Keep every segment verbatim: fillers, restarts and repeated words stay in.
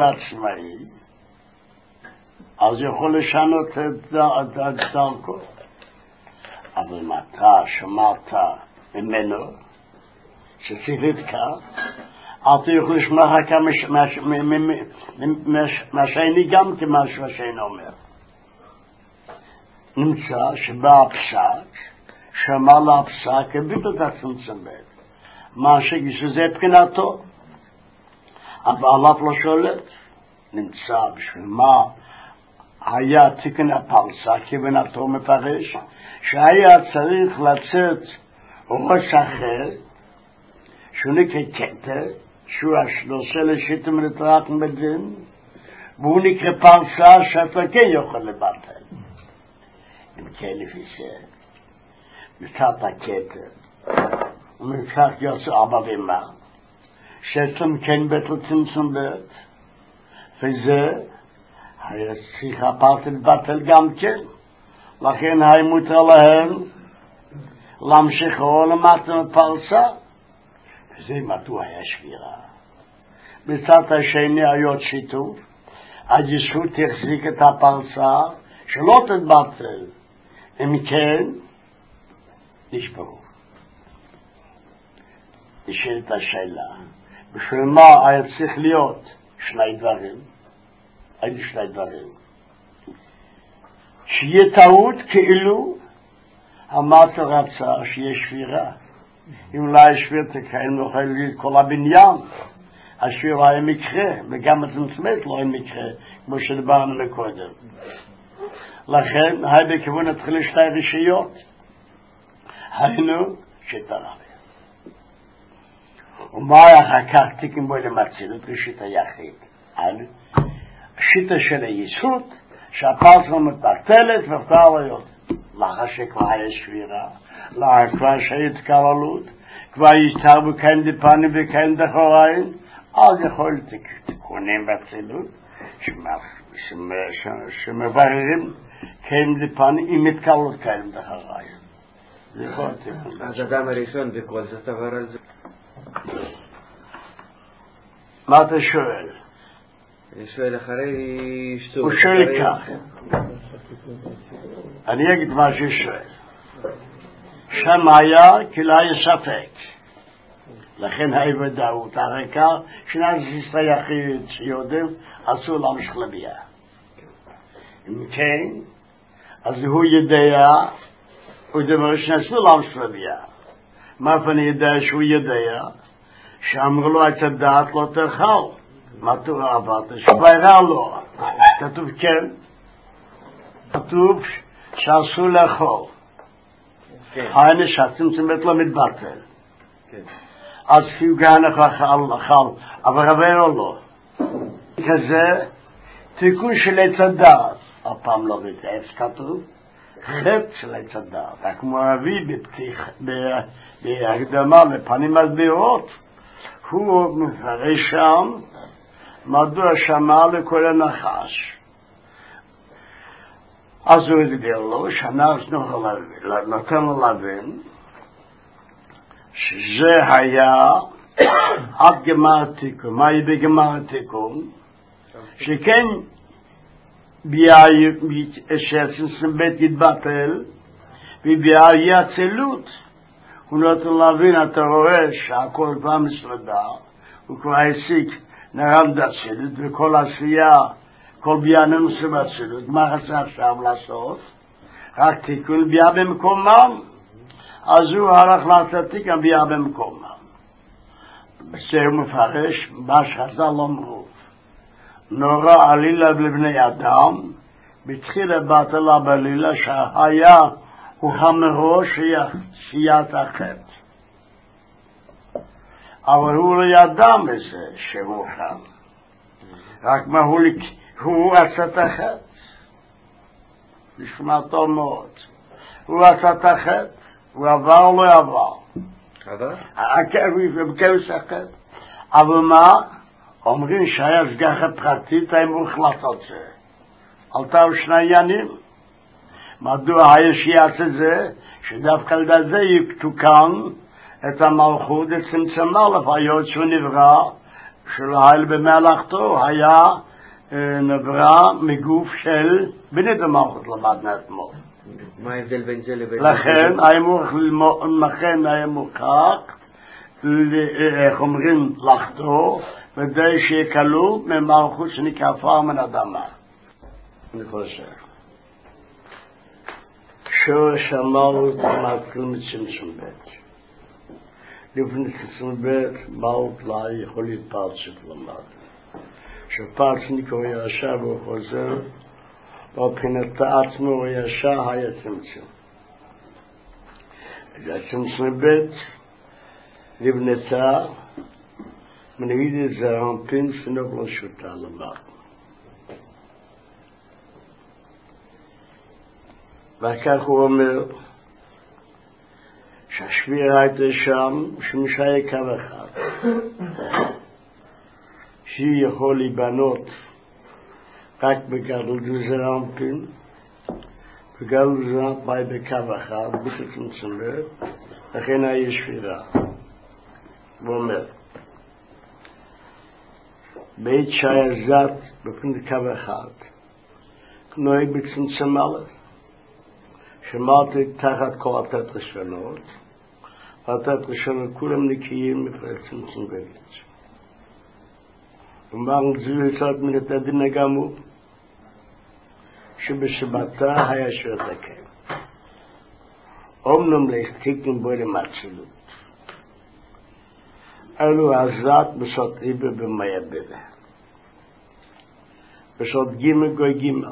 לעצמאי, אז יכול לשנות את דרכו. אבל אם אתה שמעת ממנו שציווית כך, אתה יכול לשמוע רק מהשני גם כמשהו השני אומר. נמצא שבא הפסק, שמע לה הפסק, הביט את הצמצם בית. מה שזה מבחינתו, אבל עליו לא שולט. נמצא בשביל מה היה תיקן הפרסה, כבנתו מפרש, שהיה צריך לצאת ראש אחר, שהוא נקרא קטע, שהוא נושא לשיטה מלטרק מדין, והוא נקרא פרסה שאתה כן יכול לבטל. אם כן לפי זה, מצאת הקטע, ומצאת יוצא אבא ומה, שאצלם כן בית לצמצום בית, וזה היה צריך הפרסה לבטל גם כן. לכן היה מותר להם להמשיך או למטה מפרסה. וזה מדוע היה שבירה. בצד השני היה שיתוף, הישות החזיק את הפרסה שלא תתבטל. אם כן, נשברו. נשאלת השאלה, בשביל מה היה צריך להיות שני דברים? היו שני דברים. שיהיה טעות כאילו המטה רצה שיהיה שבירה. אם לא היה שביר תקיים נוכל להגיד כל הבניין. השבירה היה מקרה, וגם התמצמת לא היה מקרה, כמו שדברנו מקודם. לכן, היה בכיוון התחיל לשתי רשיות. היינו שתראה. ומה היה אחר כך תיקים בו למציל את ראשית היחיד? על השיטה של היסוד, שהפרסה מתבטלת ואפשר להיות. לאחר שכבר היה שבירה, לאחר כבר שהיה התקרלות, כבר יסתרבו כאן דפנים וכאן דחוריים, אז יכול תיקונים בצילות, שמבררים כאן דפנים עם התקרלות כאן דחוריים. אז אדם הראשון בכל זאת עבר על זה. מה אתה שואל? אני שואל אחרי שטות. הוא שואל כך. אני אגיד מה ששואל. שם היה כי לא היה ספק. לכן היה ודאות. הרקע שנאז ישראל יחיד שיודעים אסור להמשיך לביאה. אם כן, אז הוא יודע, הוא דבר שאסור להמשיך לביאה. מה אני יודע שהוא יודע? שאמרו לו את הדעת לא תאכל. מה תורה עברת? שבירה לו. כתוב כן. כתוב שאסור לאכול. היינו שהצמצום בית לא מתבטל. אז הוא גאנך אכל, אבל עבר לו. כזה תיקון של עץ הדעת. הפעם לא בית כתוב. חטא של עץ הדעת. כמו אבי בהקדמה לפנים מסבירות. הוא מפרש שם מדוע שמע לכל הנחש. אז הוא הסביר לו שהנחש נותן לו להבין שזה היה עד גמר התיקון. מה יהיה בגמר התיקון? שכן שהצמצום בית יתבטל וביאה אצילות. הוא נותן להבין, אתה רואה שהכל כבר מסודר, הוא כבר הסיק נרם דצילות, וכל עשייה, כל ביאנו מסובצילות, מה חסר עכשיו לעשות? רק תיקון ביאה במקומם. אז הוא הלך לעשות תיקון ביאה במקומם. בזה הוא מפרש, מה שחז"ל אמרו. נורא עלילה לבני אדם, בתחילה בטלה בלילה שהיה הוא המראש שיית החטא. אבל הוא לא ידע מזה שהוא חם. רק מה הוא, הוא עשה את החטא. נשמע טוב מאוד. הוא עשה את החטא. הוא עבר לא עבר. עבר? בקרס החטא. אבל מה? אומרים שהיה סגחה פרטית, הם הוחלט על זה. עלתה שני ימים. מדוע היה שיעשה זה? שדווקא על זה יתוקן את המלכות, את צמצמה לפיות שהוא נברא של העיל במלאכתו היה נברא מגוף של בני דמלכות למדנו אתמול. מה ההבדל בין זה לבין... לכן לכן היה מוכח, איך אומרים, לחתו, כדי שיקלו ממלכות שנקרפה מן אדמה. אני חושב. שורש המלכות מתחיל מצמצום ב'. לפני צמצום ב' מלכות לא יכול להתפרצות למד. שפרצניק הוא ישר והוא חוזר, ובחינת עצמו הוא ישר היה צמצום. זה צמצום ב' לבנתה מנהיד את זה רמפין סנוב לא שוטה למד. וכך הוא אומר שהשבירה הייתה שם שמשהיה קו אחד שהיא יכול להיבנות רק בגדול דוזרמפין בגדול דוזרמפין באי בקו אחד בצמצום ב' לכן היה שבירה. הוא אומר בית שהיה זת בפני קו אחד נוהג בצמצום א' שמרתי תחת כל התת ראשונות, והתת ראשונות כולם נקיים מפרצמצום בגץ. ומרן זו יצאת מן את הדין הגמור, שבשבתה היה שעות הקם. אומנם להסתיקים בו למצלות. אלו עזת בשעות איבר במאיה בבה. בשעות גימל גוי גימל.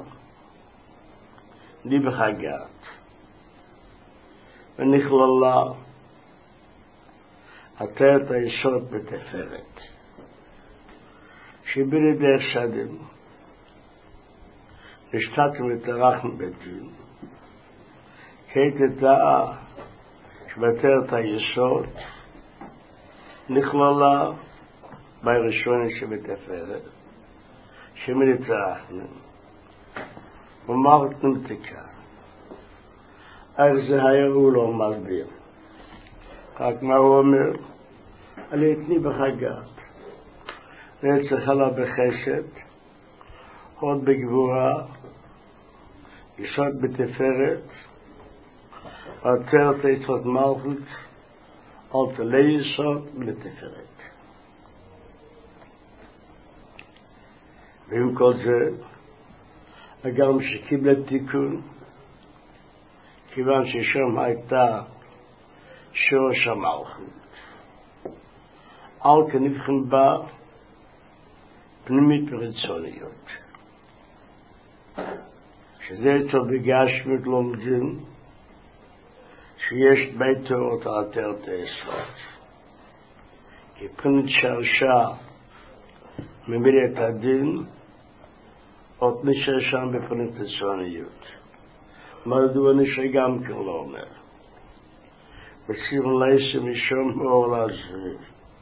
ליבך הגעת. ונכללה עטרת היסוד בתפארת שבירי דרך שדים נשתתם ותרחנו בדין כהתתה שבעטרת היסוד נכללה בראשון שבתפארת שמירי תרחנו ומרת נמתיקה איך זה היה הוא לא מסביר. רק מה הוא אומר? אני אתני בחגת. נצח עלה בחסד, עוד בגבורה, יסוד בתפארת, עטרת יסוד מלכות, על תלי יסוד לתפארת. ועם כל זה, גם שקיבלה תיקון, כיוון ששם הייתה שורש המלכות. על כנבחן בה פנימית ורצוניות. שזה איתו בגשמית לומדים שיש ביתו אותה עטרת היסוד. כי פנימית שרשה ממילא את הדין עוד נשאר שם בפנימית רצוניות. מדוע נשאר גם כן לא אומר. בסיום לייסה משום אור לזריב.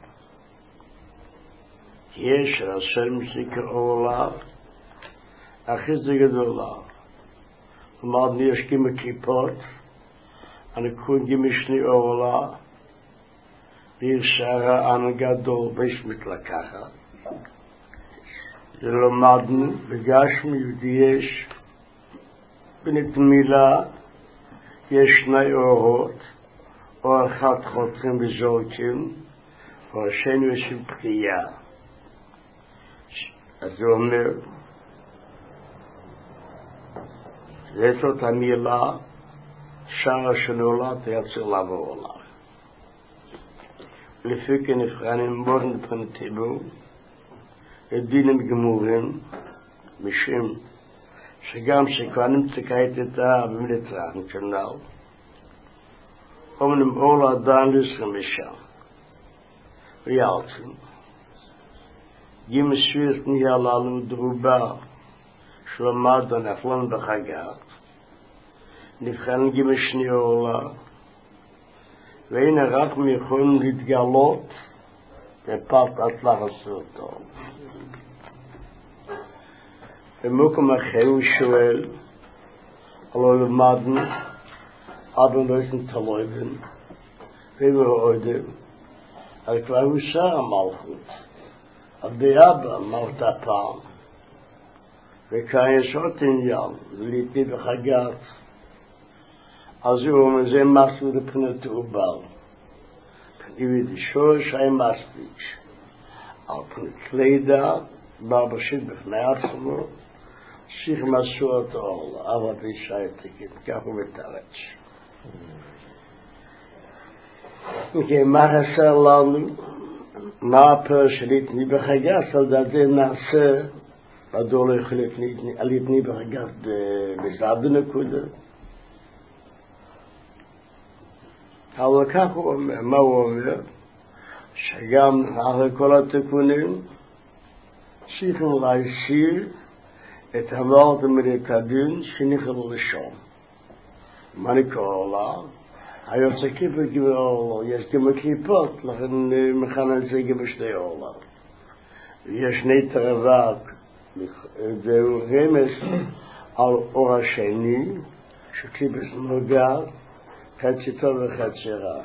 יש רשם מסיקר אורלה, הכי זה גדולה. אמרת לי יש גימי כיפות, אני קוראים גימי שני אורלה, ויר שערה אנו גדול ביש מתלקחת. זה למדנו, בגשמי יהודי יש, בנתמילה יש שני אורות, אור אחד חותכים וזורקים, והשני יש פגיעה. אז הוא אומר, זאת המילה שער שנולד יצר לעבור עליו. לפי כן נבחנים מורן פנטיבו, לדינים גמורים, משום שגם שכבר נמצא כעת איתה במלטרה, נקנל, אומנם אור לאדם לסכם משם. ויאלצים. גימי שווירת נהיה לנו דרובה שלמד ונפלן בחגת. נבחן גימי שני אורלה. והנה רק מיכולים להתגלות בפרט אטלח עשו אותו. במקום אחר הוא שואל, הלא למדנו, אבן לא ישן תלויבן, והוא עודם, אבל כבר הוא שר המלכות. הדיאבה אמרת פעם, וכאן יש עוד עניין, ליטי בחגת, אז הוא אומר, זה מספיק לפנות עובר. פניבי דשורש היה מספיק. על פני כלידה, בא בשיט בפני עצמו, שיך מסורת אור, אבל בישייתקים, כך הוא מתרץ. וכי מה חסר לנו? מה הפרש ליטני בחגת, על זה נעשה, הדור לא יכול ליטני בחגת בזעד נקודה. אבל כך הוא אומר, מה הוא אומר? שגם אחרי כל התיקונים, צריכים להסיר את המארת מלאת הדין שנכלו לשם. מה נקרא לה? היוצא כיפה גמר אורלה, יש גם קליפות, לכן מכנה זה גם שתי אורלה. יש נטר אבק, זהו רמז על אור השני, שקליפס נוגעת, חצי טוב וחצי רע.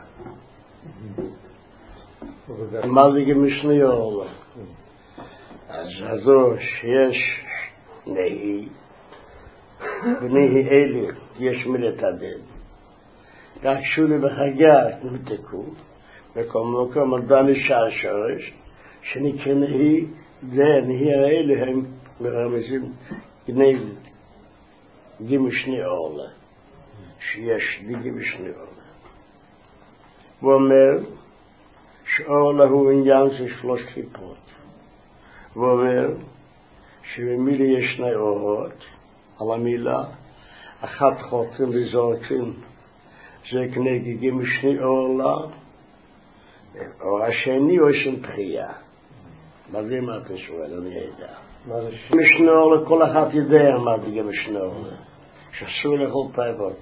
מה זה גם שני אורלה? אז הזו שיש נהי, ונהי אלה יש מלאת הדין. רק שולי בחגת נמתקו, וכל מקום עדיין נשאר שורש, שנקרא נהי, זה נהי האלה הם מרמזים גנב גימו שני אורלה, שיש לי גימו שני אורלה. הוא אומר שאורלה הוא עניין של שלוש כיפות. הוא אומר שבמילה יש שני אורות, על המילה, אחת חותרים וזורקים, זה כנגד גימו שני אורלה, אור השני או שם בחייה. מה זה מה אתה שואל? אני יודע. משני אורלה, כל אחד יודע מה זה גימו שני אורלה. שאסור לאכול פייבות.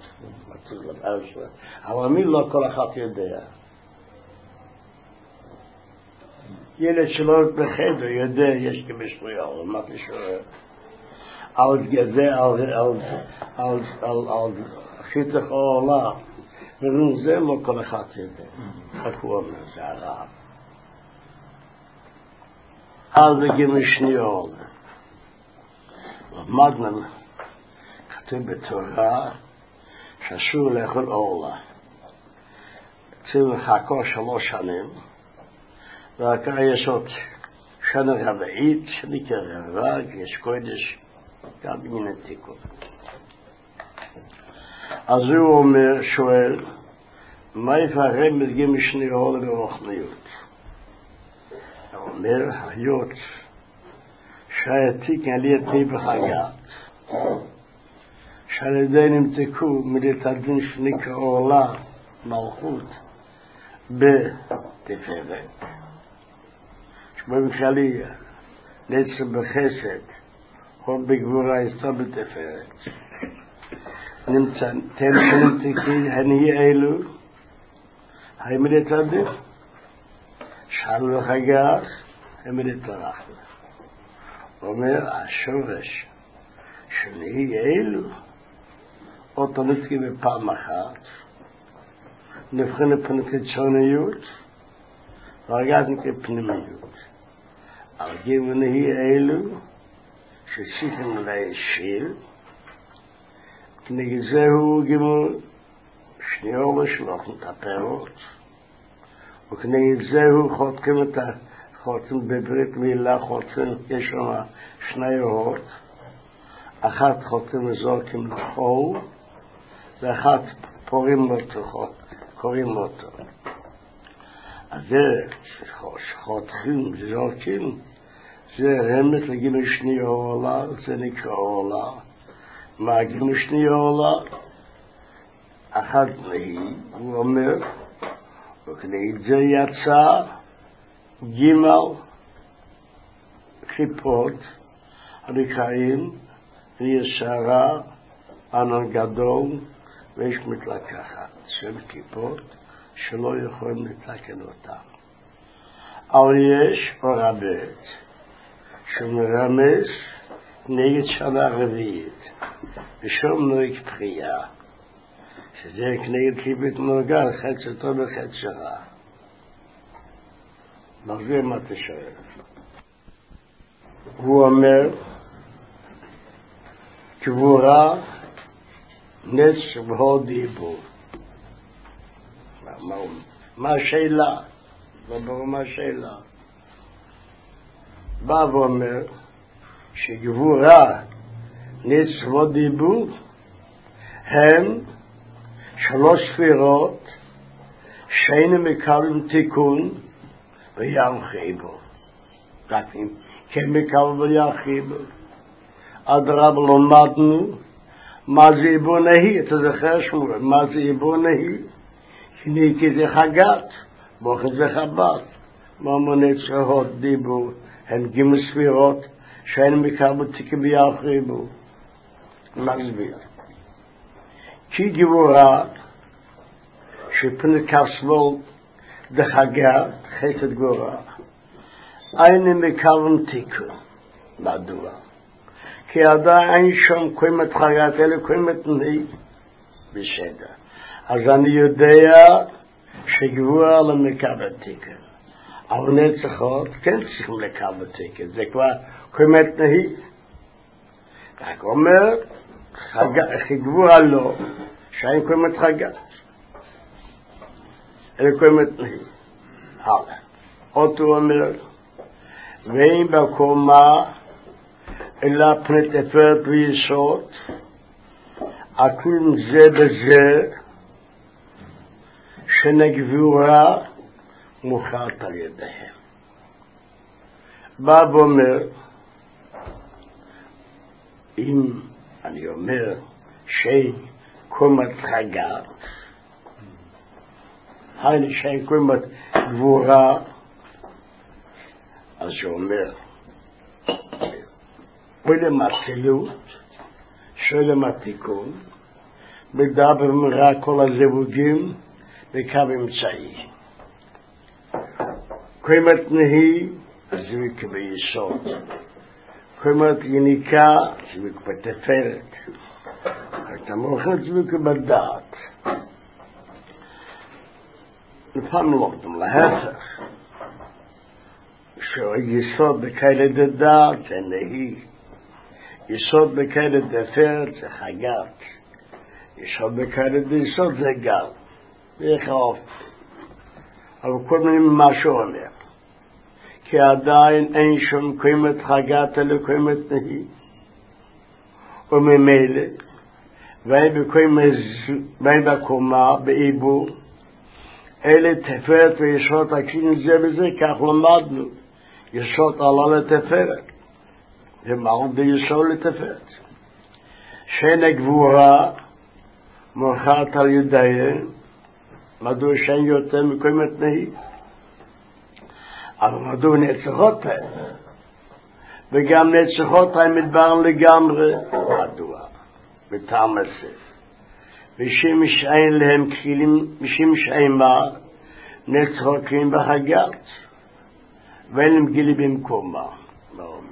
אבל מי לא כל אחד יודע. ילד שלא בחדר יודע יש גימו שני אורלה. מה אתה שואל? על גזה, על חיתך אורלה. ונו זה לא כל אחד יודע. רק הוא אומר, זה הרב. אז זה גימו שני אורלה. למדנו, כתוב בתורה, שאסור לאכול אורלה. צריכים לחכות שלוש שנים, ואחר יש עוד שנה רביעית, שנקרא רבק, יש קודש, גם בעניין תיקון. אז הוא אומר, שואל, מה יפרם את גימו שני אורלה ברוחניות? הוא אומר, היות שהעתיק על ידי בחגת, שעל ידי נמתקו מלאת הדין שנקרא אורלה, מלכות, בתפארת. שבמכלי, נצר בחסד, או בגבורה יצא בתפארת. נמצא, תן שנמתקי, הני אלו, הם מלאת הדין, שעל בחגת, הם מלאת הרחלה. אומר, השורש שנהי אלו, אותו נתקי בפעם אחת, נבחן לפני חיצוניות, ורגעת נקרא פנימיות. אבל גימו נהי אלו, שצריכים להשאיר, כנגד זהו גימו שני אורלה שלוחים את הפירות, וכנגד זהו חותכים את ה... חותכים בברית מילה, חותכים, יש שם שני אורות, אחת חותכים וזורקים לחול, ואחת פורים אותו, קוראים אותו. אז זה שחותכים וזורקים, זה רמז לגימו שני אורלה, זה נקרא אורלה. מה גימו שני אורלה? אחת נהי, הוא אומר, וכנגד זה יצא, גימל חיפות הנקראים וישרה ענן גדול ויש מתלקחת שם כיפות שלא יכולים לתקן אותם. אבל יש אור הבית שמרמז נגד שנה רביעית ושום נויק בחייה שזה כנגד כיפות נוגע חצי טוב וחצי רע. מה זה מה אתה שואל? הוא אומר, גבורה, נס והוד דיבור. מה, מה השאלה? לא ברור מה השאלה. בא ואומר שגבורה, נס והוד דיבור הם שלוש ספירות שאין מקבלים תיקון וירחי בו. רק אם כן מקבל וירחי בו. אדרבה לומדנו מה זה עיבור נהי, אתה זוכר שמואל, מה זה עיבור נהי? שניקי זה חגת, בוכת זה חב"ד. מה מונה צרות דיבור? הם גימל ספירות שאין מקבל תיקון וירחי בו. מסביר. כי גבורה שפני כסבול דחגה חסד גבורה אין מקבלים תיקון. מדוע? כי עדיין שום קוימת חגת אלא קוימת נהי בסדר. אז אני יודע שגבורה לא מקבל תיקון. אבל נצחות כן צריכים לקבל תיקון. זה כבר קוימת נהי. רק אומר גבורה לא, שאין קוימת חגת. אלא קוימת נהי. הלאה. עוד הוא אומר, ואין בקומה אלא פני תפארת ויסוד, הכול זה בזה, שנגבורה מוכרת על ידיהם. בא ואומר, אם אני אומר שאין קומת חגת, היינו שאין קומת גבורה, אז הוא אומר, בלם התילות, שלם התיקון, מדבר מראה כל הזיווגים וקו אמצעי. קוימת נהי, זיווג ביסוד. קוימת יניקה, זיווג בתפארת. אתה מוכר זיווג בדעת. לפעמים לא אדם להפך. שיסוד בכאלה דעת זה נהי. יסוד בכאלה דפארת זה חגת. יסוד בכאלה דיסוד זה גל. ואיך האופן. אבל כל מיני מה שאומר. כי עדיין אין שום קוימת חגת אלא קוימת נהי. וממילא, ואין בקומה, בעיבור, אלה תפארת ויסוד הקשין זה וזה, כך למדנו. יסוד עלה לתפארת. ומעל ביסוד לתפארת. שאין הגבורה מוכרת על ידיהם, מדוע שאין יותר מקוימת נהי? אבל מדוע נצחות הם? וגם נצחות הם מדבר לגמרי. מדוע? בטעם הזה. ושם שאין להם כחילים, ושם שאין מה, נצחוקים בחגת. ואין להם גילי במקומה. מה אומר?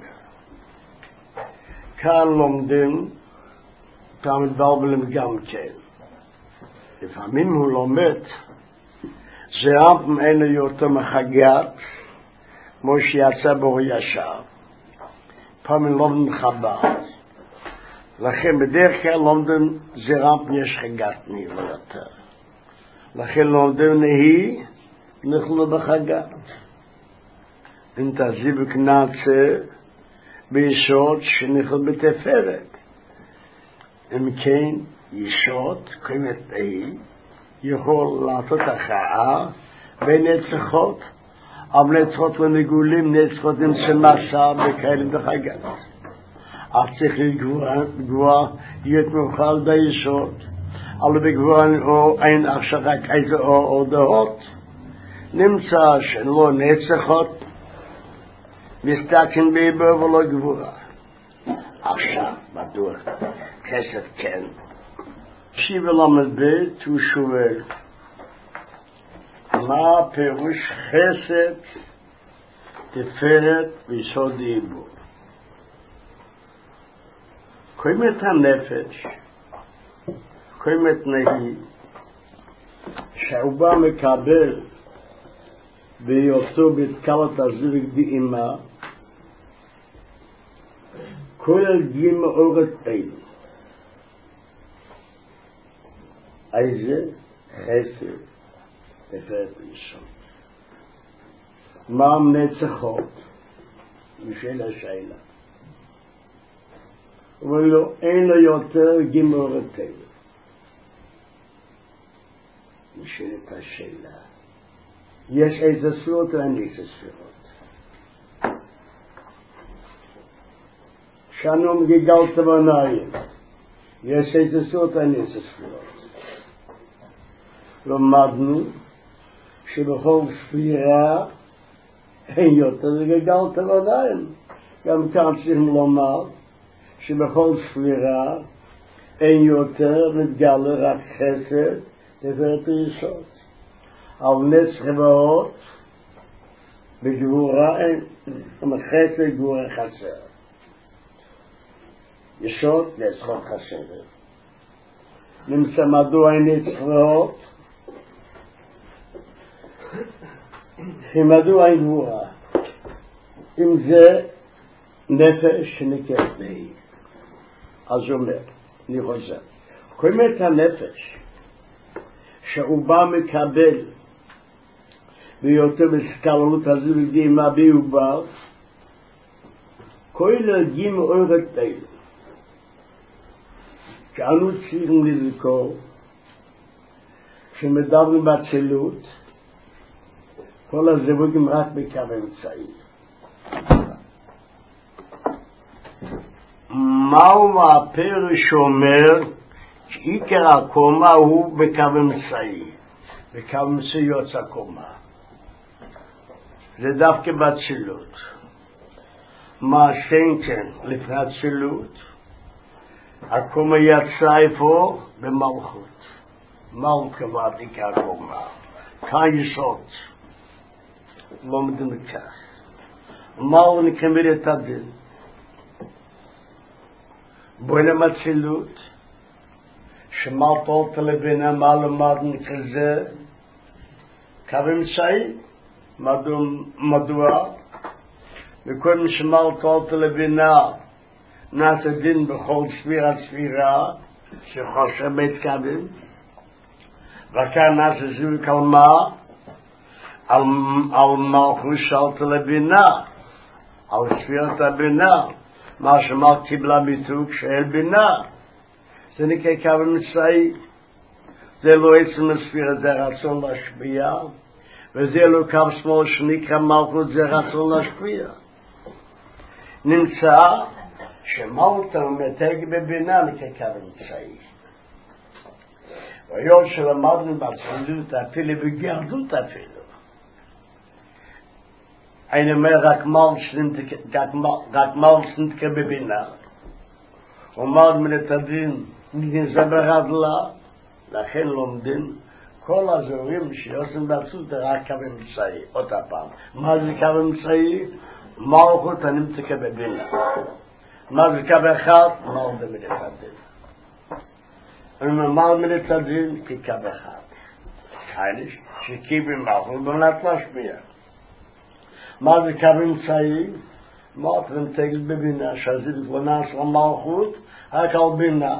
כאן לומדים, כאן מדברים גם כן. לפעמים הוא לומד, זה אף אין יותר מחגת, כמו שיצא בו ישר. פעמים לומדים חב"ד. לכן בדרך כלל לומדים זרם יש חגת נהי לא יותר. לכן לומדים נהי, נכלו בחגת. אם תזיבק נעצה ביסוד שנכלו בתפארת. אם כן, יסוד, קוימת נהי, יכול לעשות הכרעה בין נצחות, אבל נצחות לא נגולים, נצחות נמצא מסע וכאלה בחגת. אף צריך לגבוה, להיות מאוחר ביסוד, אבל בגבוה אין עכשיו רק איזה או דעות. נמצא שלא נצחות, מסתכן בעיבור ולא גבוה. עכשיו, מדוע? כסף כן. שיבה למד בית הוא שואל, מה פירוש חסד, תפארת ויסוד עיבור? קוימת הנפש, קוימת נהי, שהוא בא מקבל בהיותו בתקלת הזיווג דאימה, כל גימה אורת אלו. איזה חסד תפארת ראשון. מה מנצחות? משאל השאלה. אבל לא, אין לו יותר גימה אורת אלו. משאלת השאלה. יש איזה ספירות או אין איזה ספירות? שנו מגיגלת בניים. יש איזה ספירות או אין איזה ספירות? למדנו שבכל ספירה אין יותר גגלת בניים. גם כאן צריכים לומר שבכל ספירה אין יותר מתגלה רק חסד תפארת יסוד. על נס חברות בגבורה אין, חסד גבורה חסר. יסוד נס חסר. נמצא מדוע אין נס חברות? מדוע אין גבורה? אם זה נפש שנקראת בי. אז הוא אומר, אני חוזר. קוראים את הנפש שהוא בא מקבל ויותר בסקללות הזו וגדימה בי הוא בא כל הגיעים אורת אלו שאנו צריכים לזכור שמדברים בצילות כל הזיווגים רק בקו אמצעי. מהו הפרש שאומר שעיקר הקומה הוא בקו אמצעי, בקו אמצעי יוצא קומה. זה דווקא בצילות. מה שכן לפני הצילות, הקומה יצא איפה? במלכות. מלכה ועתיקה הקומה. כאן יסוד. לא מדמקח. מהו נקמר את הדין? בואי הצילות, שמלת אותה לבינה מה למדנו כזה, קו אמצעי, מדוע? וכל מי שמלת אותה לבינה, נעשה דין בכל ספירה ספירה, שחושב בית קווים, וכאן נעשה זיווג על מה? על, על מלכות שאלת לבינה, על ספירת הבינה, מה שמלך קיבלה מיתוג של בינה. זה נקרא קו אמצעי. זה לא עצם הספירה, זה רצון להשפיע, וזה לא קו שמאל שנקרא מלכות, זה רצון להשפיע. נמצא שמלכות מתג בבינה נקרא קו אמצעי. והיות שלמדנו בצילות אפילו בגרדות אפילו. אני אומר רק מלך שנתקה בבינה. אומר מן את הדין נגנזה ברדלה, לכן לומדים כל הזורים שיוצאים בעצות זה רק קו אמצעי. עוד הפעם, מה זה קו אמצעי? מלכות הנמצא בבינה. מה זה קו אחד? מלכות מן את הדין. אני אומר מן את הדין כקו אחד. חייניש שקיבל מלכות במנת להשפיע. מה זה קו אמצעי? מלכות נמצא בבינה, שזה בגבונה של המלכות, רק על בינה.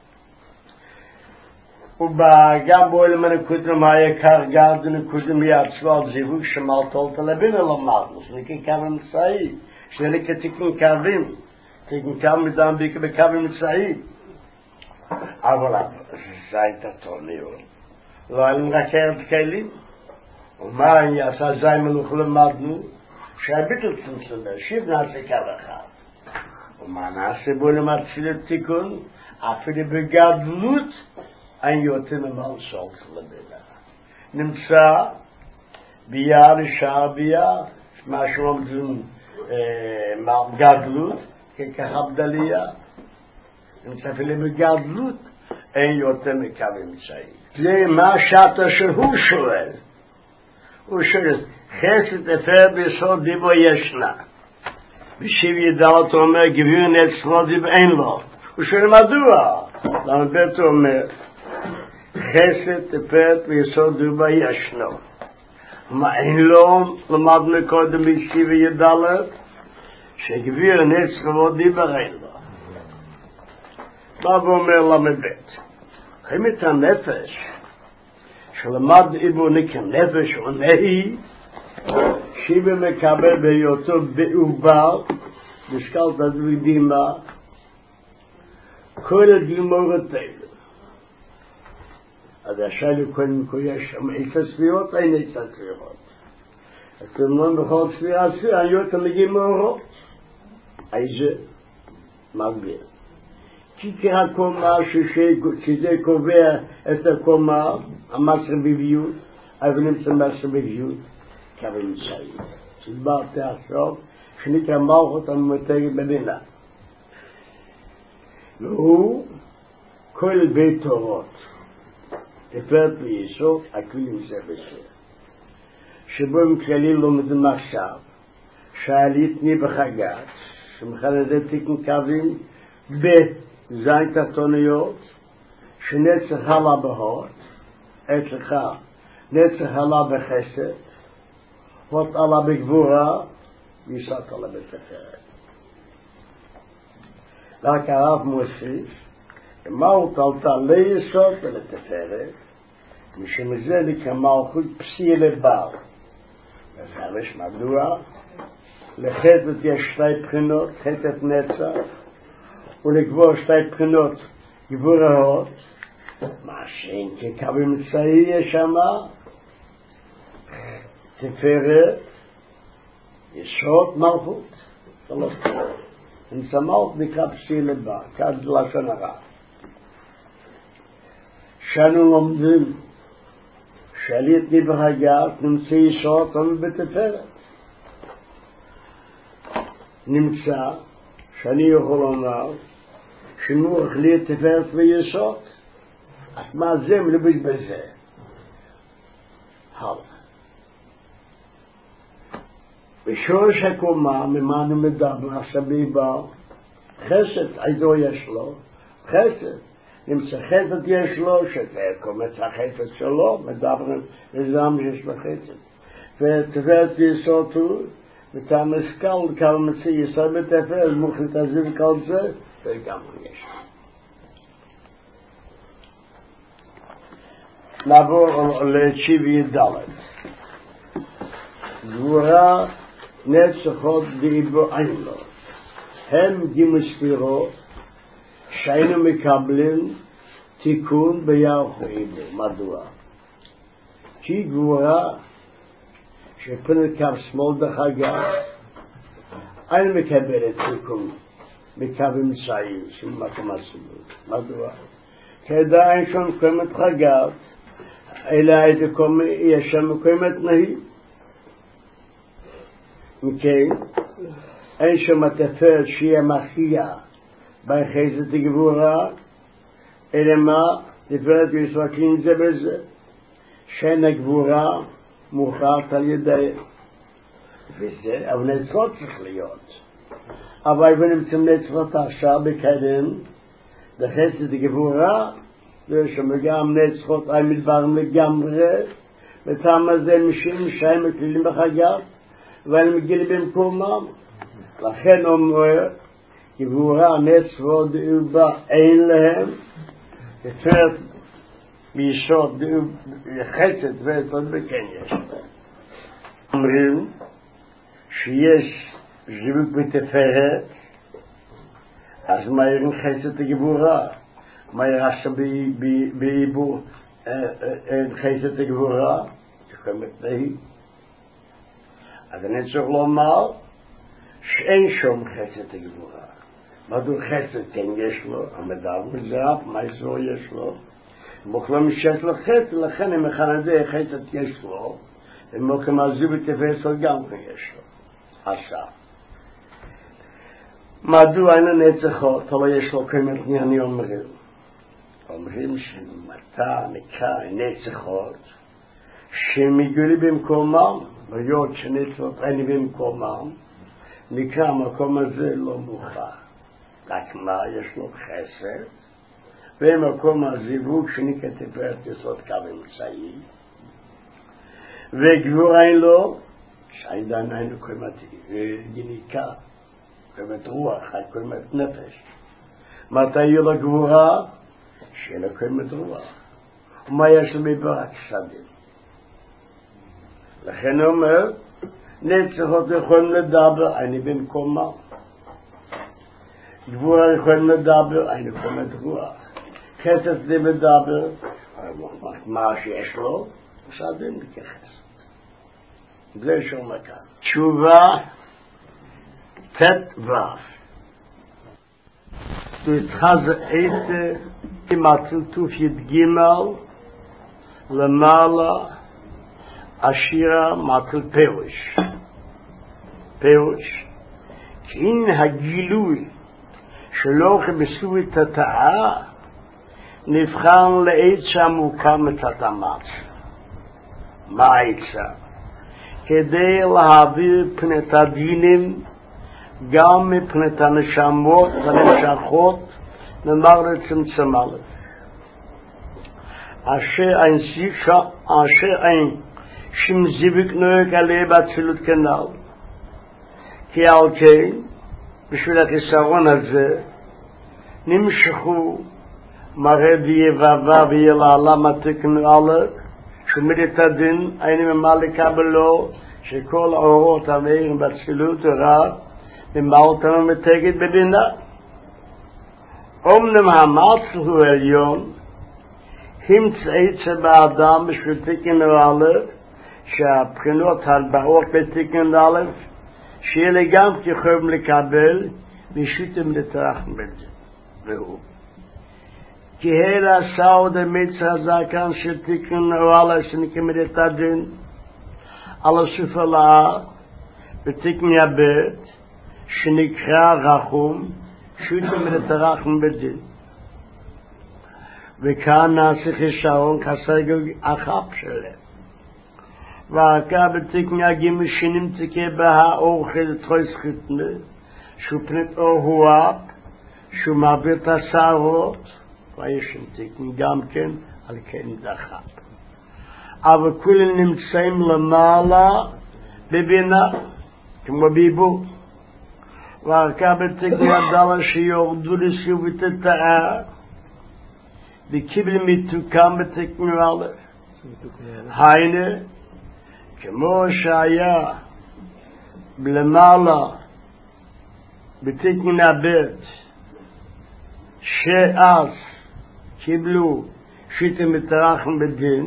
וגם בו אלה מנקודם היקר גר דנקודם יעצבו על זיווג שמלתולת לבינה למדנו. זה נקרא קו אמצעי. זה נקרא תיקון קווים. תיקון קו מדם ביקר בקו אמצעי. אבל זה הייתה תורניות. לא היה לנו רק ערד כלים. ומה אני עשה זי מלוך למדנו? שהביטל צמצום, שיב נעשה קו אחד. ומה נעשה בו למצפיל תיקון? אפילו בגדלות אין יותר ממל שולט לבינה. נמצא ביער שער ביער, מה שלומדים גדלות, ככבדליה. נמצא אפילו בגדלות אין יותר מקו אמצעי. זה מה שאתה שהוא שואל. הוא שואל, חסד תפארת ביסוד דיבו ישנה. בשיב ידעת אומר, גביון אצלו דיב אין לו. הוא שואל מדוע? למה בית אומר, חסד תפארת ביסוד דיבו ישנו. מה אין לו? למדנו קודם בשיב ידעת, שגביר נץ כבוד דיבר אין לו. מה ואומר למבט? חיים את הנפש, שלמד איבו נקרא נפש או נהי, שיבה מקבל בהיותו בעובר, משקל תדווידימה, כל הגמורותינו. אז השאלו קודם כל יש שם עשר ספירות, אין עשר ספירות. אתם אומרים בכל ספירה ספירה, היו את המגמורות. איזה מגביר. כי הקומה שזה קובע את הקומה, המסר בביות, אבל נמצא מסר בביות, כבל מצאי. שדברתי עכשיו, שנקרא מלכות המותגת בבינה. והוא כל בית תורות, תפארת ויסוד, הכלים זה בסדר. שבו הם כללים לומדים עכשיו, שעליתני בחגת, שמכן זה תיקן קווים בזין תחתוניות, שנצח הלה בהות, אצלך נצח הלה בחסד, הות עלה בגבורה, ויסעת עלה בתפארת. רק הרב מוסיף, מלכות עלתה ליסוד ולתפארת, משמזה נקרא מלכות פסיע לבר. מפרש מדוע? לחטא יש שתי בחינות, חטאת נצח, ולגבור שתי בחינות גבור ההות, מה שאין כקווי מצאי יש שמה, תפארת, יסוד מלכות, שלוש בחינות. נמצא מלכות נקרא פסיע לבר, כעד לשון הרע. שאנו לומדים שעליתני בחגת נמצא יסוד אבל בתפארת. נמצא שאני יכול לומר שמוח לי תפארת ויסוד. אז מה זה מלבד בזה? הלאה. בשורש הקומה ממנו מדבר הסביבה חסד, איזו יש לו? חסד. נמצא חסד יש לו, שזה קומץ החסד שלו, מדברים לזם שיש בחסד. ותפארת יסוד הוא, וטעם הסקל, כמה מציא יסוד בתפארת, מוחלט הזה וכל זה, וגם יש. נעבור לתשיבי דלת. גבורה נצחות באיבו אין לו. הם גימו ספירות, שהיינו מקבלים תיקון ביערכו איבו. מדוע? כי גבורה שפנת קו שמאל בחגה אין מקבלת תיקון מקו אמצעי של מקום הסיבות. מדוע? כי עדיין שם קומת חגה אלא איזה קומת יש שם קומת נהי. מכן אין שם תפארת שהיא המכריעה בין חסד לגבורה, אלא מה? תפארת ויסרקין זה בזה. שאין הגבורה מוכרת על ידי. וזה, אבל נצרות צריך להיות. אבל ונמצאים נצרות עכשיו בקדם, בחסד לגבורה, ויש שם גם נצרות על מדברים לגמרי, וטעם הזה משאים שהם מכלילים בחגת, והם מגילים במקומם. לכן אומר, גבורה נצרות דאובה אין להם, תפארת ביסוד חסד ויסוד בכן יש. אומרים שיש זיווג בתפארת, אז מהירים חסד לגבורה. מה ירשת בעיבור חסד לגבורה? תקומת נהי. אז אני צריך לומר שאין שום חסד לגבורה. מדוע חסד כן יש לו? המדבר מזרח, מה יסור יש לו? מוכלם שיש לו חסד, לכן הם מכנדי חסד יש לו, ומוכלם עזוב ותפארת גם יש לו. עשה. מדוע אין הנצחות, אבל יש לו כמת אני אומרים. אומרים שמתה נקרא נצחות, שמגולי במקומם, ביות שנצחות אין במקומם, נקרא המקום הזה לא מוכח. רק מה יש לו חסד, במקום הזיווג שנקרא תפארת יסוד קו אמצעי, וגבור אין לו, שעידן אין לו כמתי, גניקה, קיימת רוח, קיימת נפש. מתי יהיה לה גבורה? שיהיה לה קיימת רוח. ומה יש לה מברק סדים? לכן הוא אומר, נצחות יכולים לדבר, אני במקומה. גבורה יכולים לדבר, אני קיימת רוח. חסד זה מדבר, מה שיש לו, סדים מתייחס. זה שאומר כאן. תשובה תת ואף. התחזאת מצל תופית גימל למעלה עשירה מצל פירוש. פירוש. כי הנה הגילוי שלא כבסורי תתאה נבחן לעצה מוקמת את המץ. מה העצה? כדי להעביר פנת הדינים גם מפנת הנשמות והנשכות ממעלה צמצם א' אשר אין שיחה אשר אין שום זיוויק נויק עליה באצילות כנ"ל כי על כן בשביל החיסרון הזה נמשכו מראה ויבבה וילעלה מתקן א' שומד את הדין היינו ממלא קבלו שכל האורות המאירים באצילות הרב ממלאתם מתגת בבינה. אומנם המצל הוא עליון, המצאית באדם בשביל תיקן א' שהבחינות הבאות בתיקן א' שיהיה לי גם כיכם לקבל ושיתם לטרחם בזה. והוא. כי הילה סעוד המצע הזקן של תיקן א' שנקמת את הדין על הסופר לאה בתיקן יבט שנקרא רחום, שויתם לתרחם בדין. וכאן נעשה חישרון כסגל החפ שלהם. והעקה בתיקן הגימל שנמצא בהאוכל תחוי סחיתנה, שהוא פנת אור הואב, שהוא מעביר את השערות, ויש תיקן גם כן על כן דחפ. אבל כולם נמצאים למעלה בבינה, כמו ביבור. וערכה בתקן הדלה שיורדו לסיבות התאה וקיבל מתוקם בתקן א' היינה כמו שהיה למעלה בתקן הבית שאז קיבלו שיתם מתרחם בדין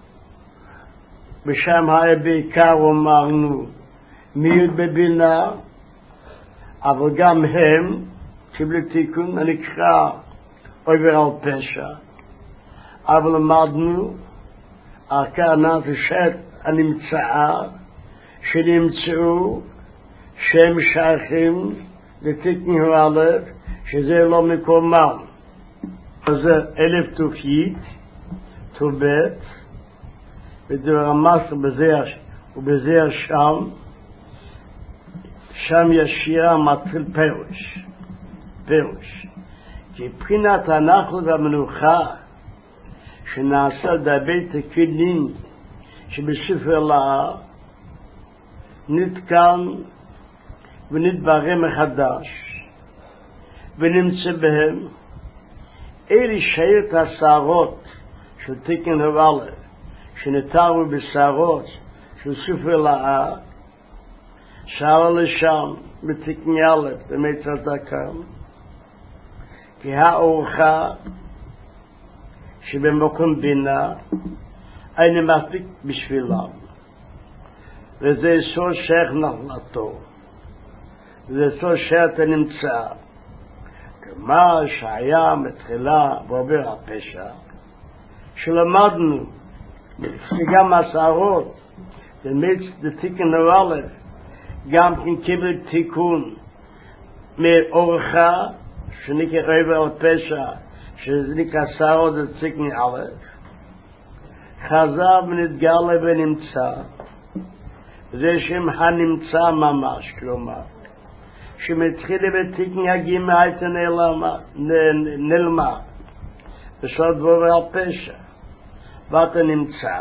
ושם היה בעיקר אמרנו מיוד בבינה אבל גם הם קיבלו תיקון הנקרא עובר על פשע אבל למדנו הכוונה זה שאת הנמצאה שנמצאו שהם שייכים לתיקון א' שזה לא מקומם זה אלף תופית תובט ודרמס ובזה שם שם ישירה מתחיל פירוש פירוש כי בחינת הנחל והמנוחה שנעשה דבי תקנים שבספר לאה נתקן ונתברא מחדש ונמצא בהם אלה שיירת השערות של תיקן הוואלה שנתארו בשערות של ספר לאה שער לשם בתיקן א' במצע דקם כי האורחה שבמקום בינה אין מספיק בשבילם וזה סוד שייך נחלתו וזה סוד שאתה נמצא כמה שהיה מתחילה ועובר הפשע שלמדנו שגם השערות בתיקן א' גם כן קיבל תיקון מאורחה שנקרא עובר הפשע שזה נקרא שערות זה תיקן א' חזר ונתגלה ונמצא זה שם הנמצא ממש כלומר שמתחילה בתיקן הגימה הייתה נלמה בסוד ועובר הפשע ואתה נמצא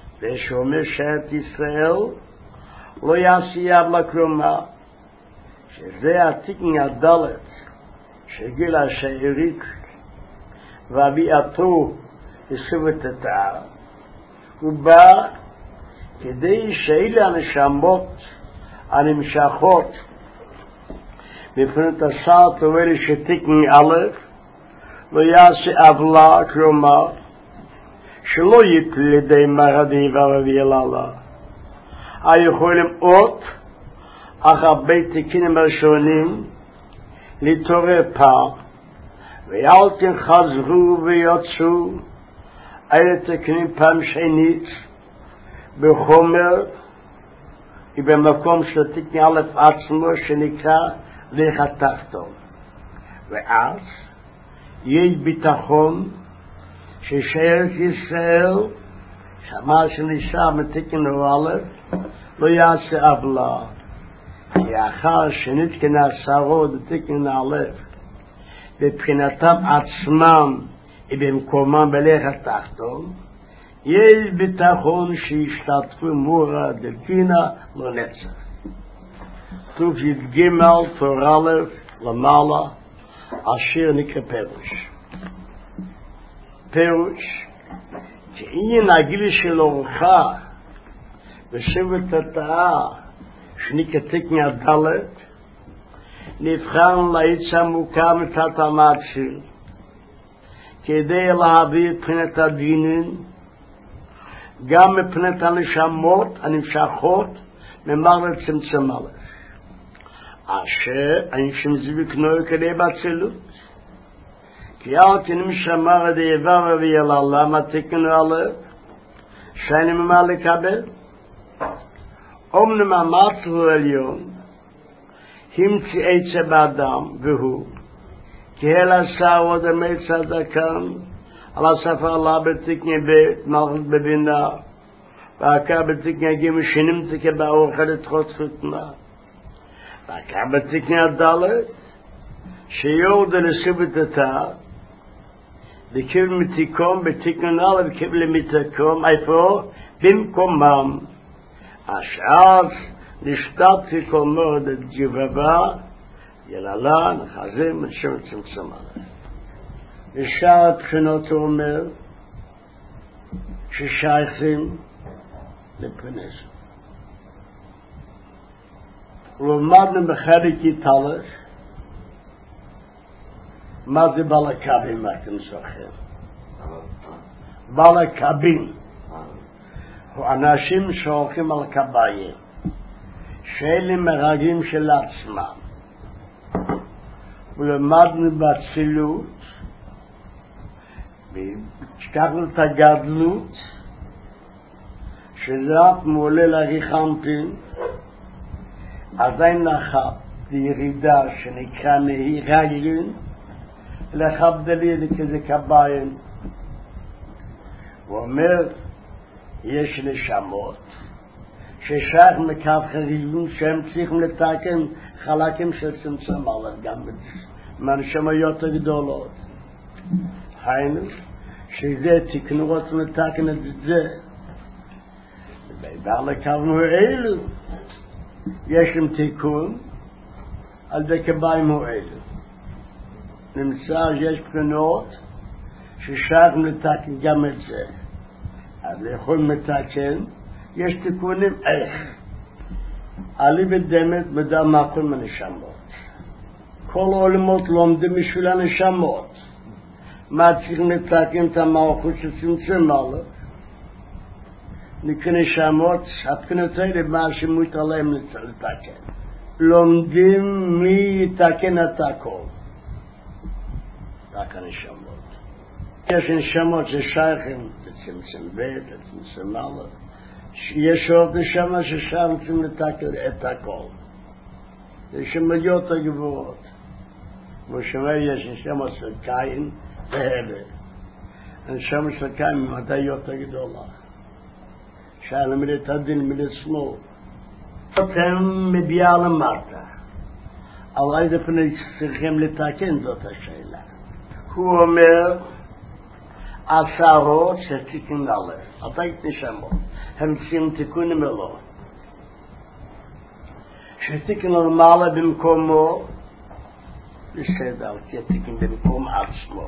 ושאומר שאת ישראל לא יעשייב לה כלומר שזה התיקן הדלת שגיל השארית והביאתו לסובת התאה, הוא בא כדי שאלה הנשמות הנמשכות מבחינת השר תובל שתיקן א' לא יעשה עוולה, כלומר שלא ייפל לידי מרדי והביללה, היכולים עוד אך הרבה תיקנים הראשונים להתעורר פעם, ואל כן חזרו ויוצאו אלה תיקנים פעם שנית בחומר ובמקום של תיקן א' עצמו שנקרא לך התחתון, ואז יש ביטחון ששארץ ישראל שמה שנשאר מתיקן א' לא יעשה עוולה, כי אחר שנתקנה שרות בתיקן א' בבחינתם עצמם ובמקומם בלך התחתון, יש ביטחון שישתתפו מורה דלקינה לא נצח. טוב י"ג תור א' למעלה, אשר נקרא פירוש. פירוש, כי עניין הגיל של אורחה ושבט התאה שנקרא תיקן הדלת, נבחן לעץ עמוקה מתת המציר, כדי להביא את פנת הדינים, גם מפנת הנשמות הנמשכות ממעלה צמצם א', אשר אנשים זבקנו כדי בצילות, כי אל כנמשמר עד איבר ויללה, מה תיקנו עליו, שאני ממע לקבל. אומנם המצלו עליון, המציא עצה באדם, והוא, כי אל עשה עוד עמי צדקן, על הספר לה בתיקני בית, מלכות בבינה, והקה בתיקני גימי שנמתקה באורחה לתחות חותנה, והקה בתיקני הדלת, שיורדה לסובת התאה, וקיבל מתיקום בתיקון א' וקיבל מתיקום, איפה? במקומם. השאר נשתת כל מאוד את ג'בבה, יללה, נחזים, ושם צמצם עליו. ושאר הבחינות הוא אומר ששייכים לפרנס. ולמדנו בחלק יתהלך, מה זה בעל הקבים, מה אתם זוכרים? בעל הקבים הוא אנשים שהולכים על קביים, שאלה מרגלים של עצמם. ולמדנו בצילות, ושכחנו את הגדלות, שזה רק מעולה לריחמפין, עדיין נחת לירידה שנקרא נהירגלין, לחבדלי לכזה קביים. הוא אומר, יש נשמות ששייך מקו חריבים שהם צריכים לתקן חלקים של צמצם עליו, גם מהנשמיות הגדולות. היינו, שזה תקנו רוצים לתקן את זה. ובעבר לקבנו אלו, יש להם תיקון על די קביים הוא אלו. נמצא שיש בחינות ששייכים לתקן גם את זה. אז יכולים לתקן, יש תיקונים איך. עלי בדמת בדם מקום מהנשמות. כל העולמות לומדים בשביל הנשמות. מה צריכים לתקן את המערכות שצמצם עליו? נקרא נשמות, הבחינות האלה מה שמות עליהם לתקן. לומדים מי יתקן את הכל. רק הנשמות. יש נשמות ששייכים לצמצם בית, לצמצם עליו. יש עוד נשמה ששייכים לתקן את הכל. יש שמיות הגבוהות. כמו שאומר, יש נשמה של קין והבל. הנשמה של קין ממדעיות הגדולה. שאלה מידת הדין מידת שמאל. אתם מביאה למטה. אבל איזה פני צריכים לתקן זאת השאלה. הוא אומר, עשרות שתיקן א', אתה נשמות, הם צריכים תיקונים אלו. שתיקן למעלה במקומו, בסדר, תיקן במקום עצמו.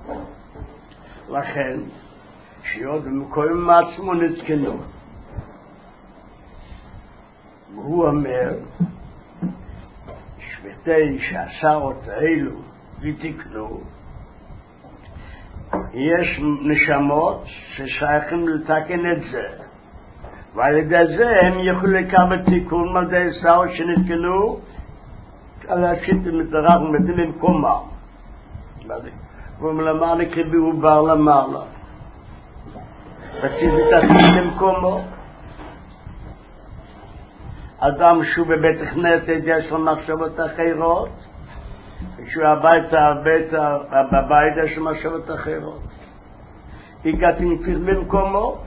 לכן, שיוד במקום עצמו נתקנו. והוא אומר, שבטי שהשרות האלו ותקנו, יש נשמות ששייכים לתקן את זה. ועל ידי זה הם יכולים לקבל תיקון על ידי שרות שנתקנו, על השיט המתרח ומתים במקומם. ומלמעלה נקרבי הוא בר למעלה. רציתי תתאים במקומו. אדם שהוא בבית הכנסת יש לו מחשבות אחרות, כשהוא הביתה, בבית יש לו מחשבות אחרות. הגעתי נפיך במקומו,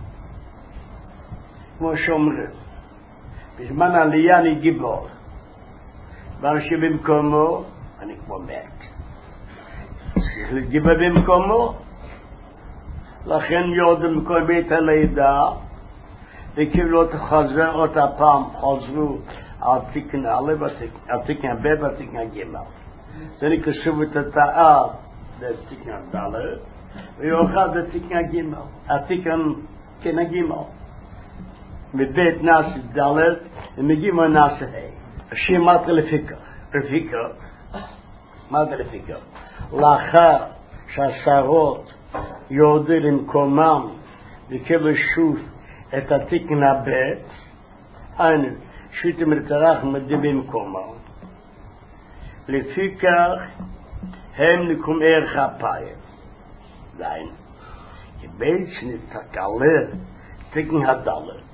כמו שאומרים. בזמן העלייה אני גיבור. ואנשים במקומו, אני כמו מת. צריך לגיבר במקומו. לכן יודעים מכל בית הלידה, וקיבלו את חזר אותה פעם, חזרו על תיקן א', על תיקן ב' ועל תיקן ג'. זה נקשוב את התאה לתיקן ד', ויוחד לתיקן ג', התיקן כן הג'. מבית נעשה ד', ומג' נעשה ה'. השם אמרת לפיקר, לפיקר, מה זה לפיקר? לאחר שהשרות יורדו למקומם וקיבלו שוב את התיקן הבית, היינו, שויתם לתרח מדי במקומם. לפי כך, הם נקום ערך הפיים. דהיינו, כבית שנתקלה תיקן הדלת,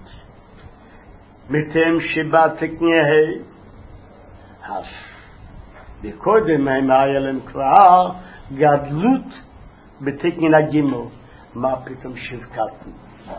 מתם שבא תיקן ה', אז בקודם הם היה להם כבר גדלות בתיקן הגימו. מה פתאום שבקתנו?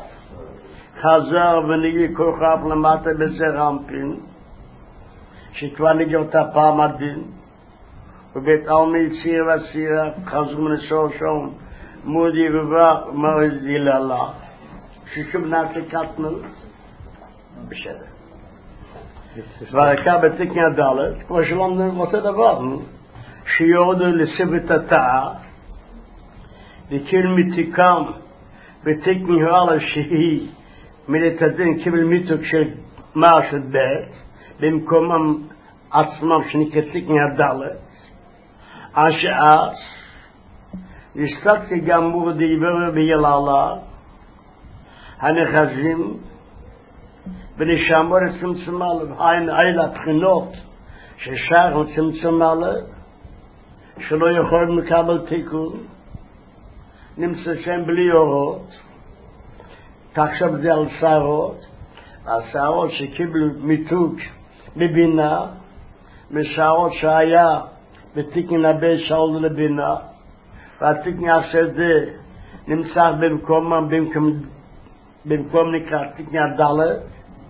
חזר ונגיע כוכב למטה בזה רמפין, שכבר נגיע אותה פעם הדין, ובית אלמי ציר וסירה חזרו מנסור שום, מודי ובא מרזי ללה, ששום נעשה קטנו, בסדר. והרקה בתיקן הדלת, כמו שלומדים אותו דבר, שיורדו לסבת התאה, וכל מתיקם בתיקן הלאה שהיא מילת הדין קיבל מיתוק של מעשת בית, במקומם עצמם שנקרא תיקן הדלת, אשאז נסתקתי גם מורדי עבר ביללה, הנחזים, ונשמור את צמצום א', הילה הבחינות ששאר צמצום א', שלא יכולים לקבל תיקון, נמצא שם בלי אורות, תחשב זה על שערות, השערות שקיבלו מיתוק בבינה, משערות שהיה בתיקן הבית שאול לבינה, והתיקן השדה נמצא במקומם, במקום, במקום נקרא תיקן הדלת,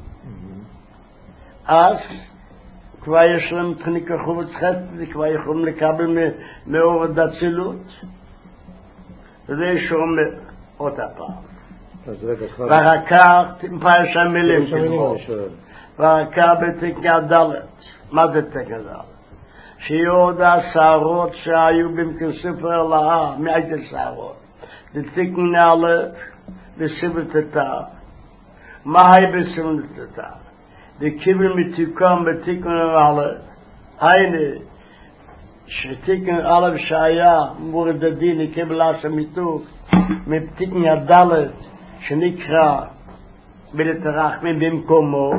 אז כבר יש להם תחניק החובץ חסד, וכבר יכולים לקבל מאור דצילות, וזה שאומר אותה פעם. ורקה, תמפה יש המילים כתבו, ורקה בתיקן הדלת. מה זה תיקן הדלת? שיהיו השערות שהיו במקום ספר אלאה, מאיזה שערות? זה תיקן א' בסבת התא. מה היה בסבת התא? וקיבל מתיקם בתיקן א', היינה, שתיקן א' שהיה מורד הדין, קיבל עשה מיתוק, מתיקן הדלת, שנקרא בלתרחמים במקומו,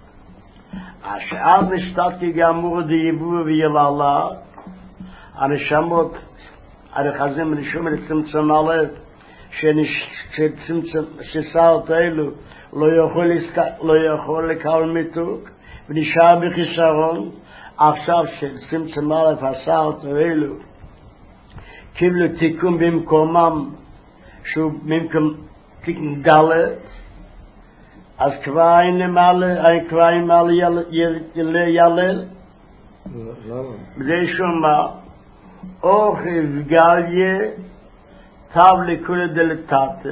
השאר נשתתקי גם מורד יבוא ויללה, הנשמות, הרכזים ונשום לצמצום א', ששרת האלו לא יכול לקבל מיתוק, ונשאר בחיסרון, עכשיו שצמצום א' השרת האלו, קיבלו תיקון במקומם, שהוא במקום תיקן דלת, אז כבר אין למעלה, כבר אין מעלה ילל, זה שומע, אוכל גליה, תב לכולה דלתתה,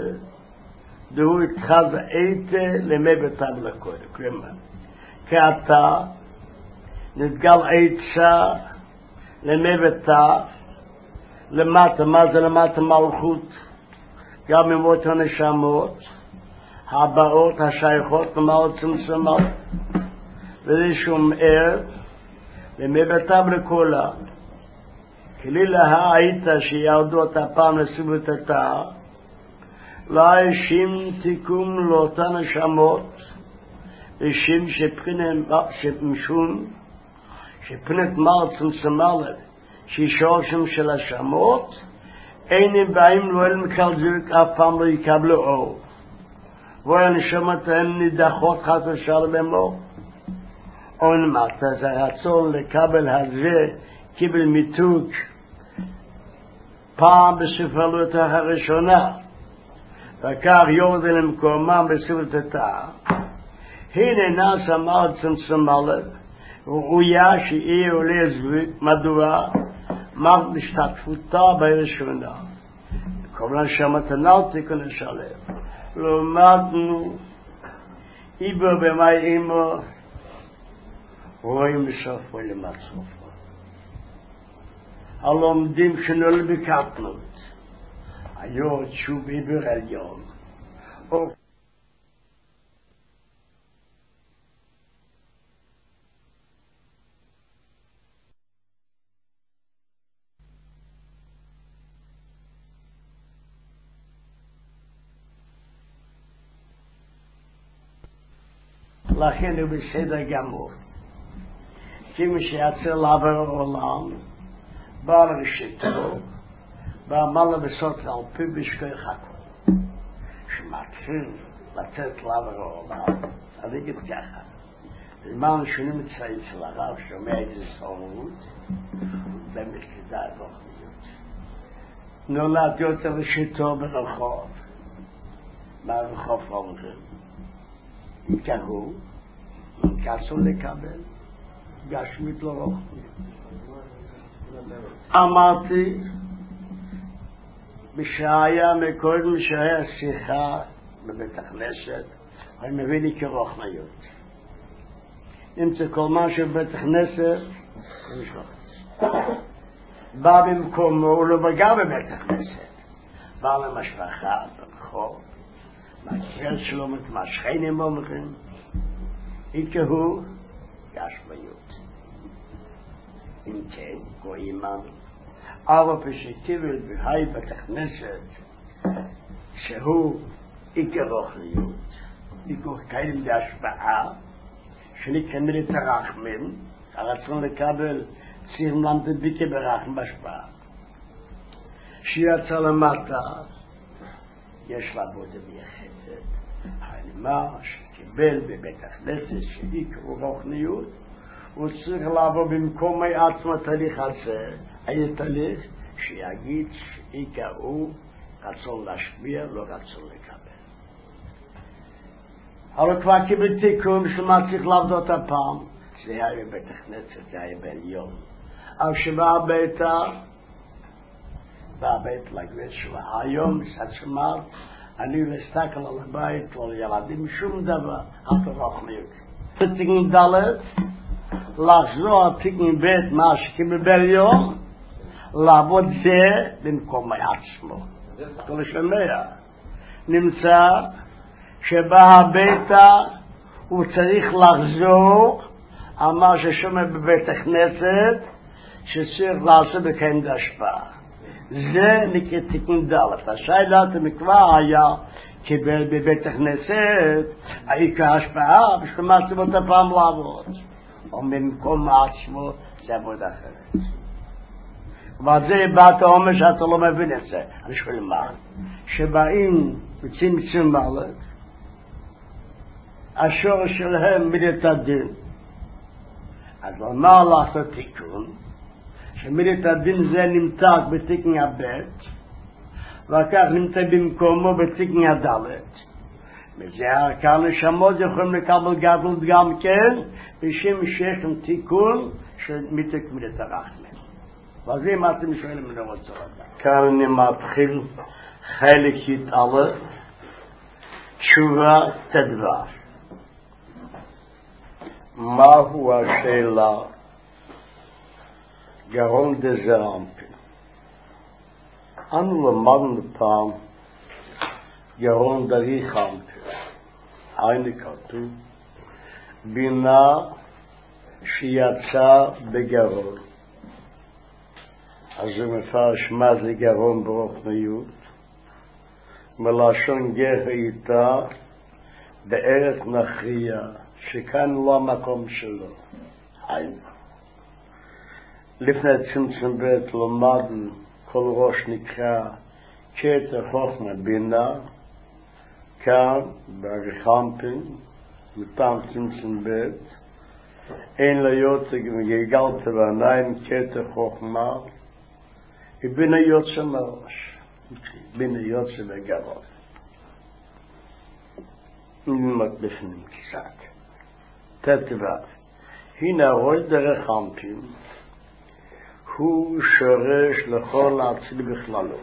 דהוא התחז איתה למי בתב לכולה, כלומר, כי אתה נתגל עצה למבטא, למטה, מה זה למטה מלכות, גם ממות הנשמות, הבאות, השייכות, למעלות צמצמות, וזה שום ער, למבטא ולכולה, כלילה היית שירדו את הפעם לסיבות התא, לא האשים תיקום לאותן נשמות, ושם שמשום, שפנת מעל צמצמלת, שישור שם של השמות, אין באים לא אל מקלזיק, אף פעם לא יקבלו אור. והנשמות הן נדחות חס ושלום במור. או נמטה, זה הרצון לקבל הזה, קיבל מיתוג, פעם בספרות הראשונה, וכך יורד למקומם בספרות התא. הנה נעשה מעל צמצמלת, וראויה שיהיה עולה זווית, מדוע? מרד השתתפותה בראשונה. כמובן שהמתנה תיקון השלם. למדנו, איבו במאי אימו, רואים בסופו למצופו. הלומדים שנול בקטנות, היו תשוב איבר עליון. לכן הוא בסדר גמור. כמו שיצא לעבר העולם, בא לראשיתו, ואמר לו בסוף על פי בשכוח הכל. שמתחיל לצאת לעבר העולם, אני אגיד ככה, למען שונים מצא אצל הרב שומע איזה סורות, באמת כדאי רוחניות. נולד יותר ראשיתו ברחוב, מהרחוב אומרים. כהו, כסו לקבל, גשמית לא רוחנית. אמרתי, בשהיה מקודם שהיה שיחה בבית הכנסת, אני מביא לי כרוחניות. אם זה כל מה שבבית הכנסת, יש רוחניות. בא במקומו, הוא לא בגר בבית הכנסת. בא למשפחה, ברחוב, מהכפר שלו מתמשכנים אומרים, איקהו גשמיות. אם כן, גוימן, אבל פשטיבל בהי בתכנסת, שהוא איקר רוחניות, איקר קיילים בהשפעה, שנקרא את הרחמים, הרצון לקבל צירים למדביקה ברחם בהשפעה. שיצא למטה, יש לה בודה מייחדת, הנמה שקיבל בבית הכנסת שעיקרו רוחניות, הוא צריך לעבור במקום עצמו תהליך הזה, היה תהליך שיגיד שעיקרו רצון להשפיע, לא רצון לקבל. אבל כבר קיבל תיקון שמה צריך לעבוד הפעם, זה היה בבית הכנסת, זה היה בעליון. אבל שבא הביתה, והבית לגבית שלה. היום, שצמר, אני להסתכל על הבית, על ילדים, שום דבר, אף רוחניות. תיקן דלת, לחזור תיקן בית, מה שקיבל יום, לעבוד זה במקום עצמו. כל שומע. נמצא שבא הביתה, הוא צריך לחזור, אמר ששומע בבית הכנסת, שצריך לעשות בקיים דשפעה. זה נקרא תיקון דלת. השאלה כבר היה קיבל בבית הכנסת, העיקר השפעה, בשביל סיבות הפעם לעבוד. או ממקום עצמו, זה עבוד אחרת. ועל זה באת אומר שאתה לא מבין את זה. אני שואל מה? שבאים בצמצום דלת, השורש שלהם מידת הדין. אז למה לעשות תיקון? שמידת הדין זה נמצא בתיקון הבית, וכך נמצא במקומו בתיקון הדלת. וזה כאן נשמות יכולים לקבל גדלות גם כן, בשם שיש עם תיקון של מיתק מידת הרחמים. ואז אם אתם שואלים אני רוצה לדעת. כאן אני מתחיל חלק יתעלה, תשובה תדבר. מהו השאלה גרון דזרמפין. אנו למדנו פעם גרון דריחמפין. היינו כתוב בינה שיצא בגרון. אז זה מפרש מה זה גרון ברוחניות. מלשון גר איתה בארץ נכריע, שכאן לא המקום שלו. היינו. לפני צמצום בית למדנו כל ראש נקרא כתר חוכמה בינה, כאן בריחמפין, מטעם צמצום בית, אין לה יוצא גלגלת בעיניים כתר חוכמה, ובינה יוצא מראש, בינה יוצא בגרון. נלמד בפנים קצת. תתבע, הנה הרוי דריחמפין, הוא שורש לכל העציל בכללות.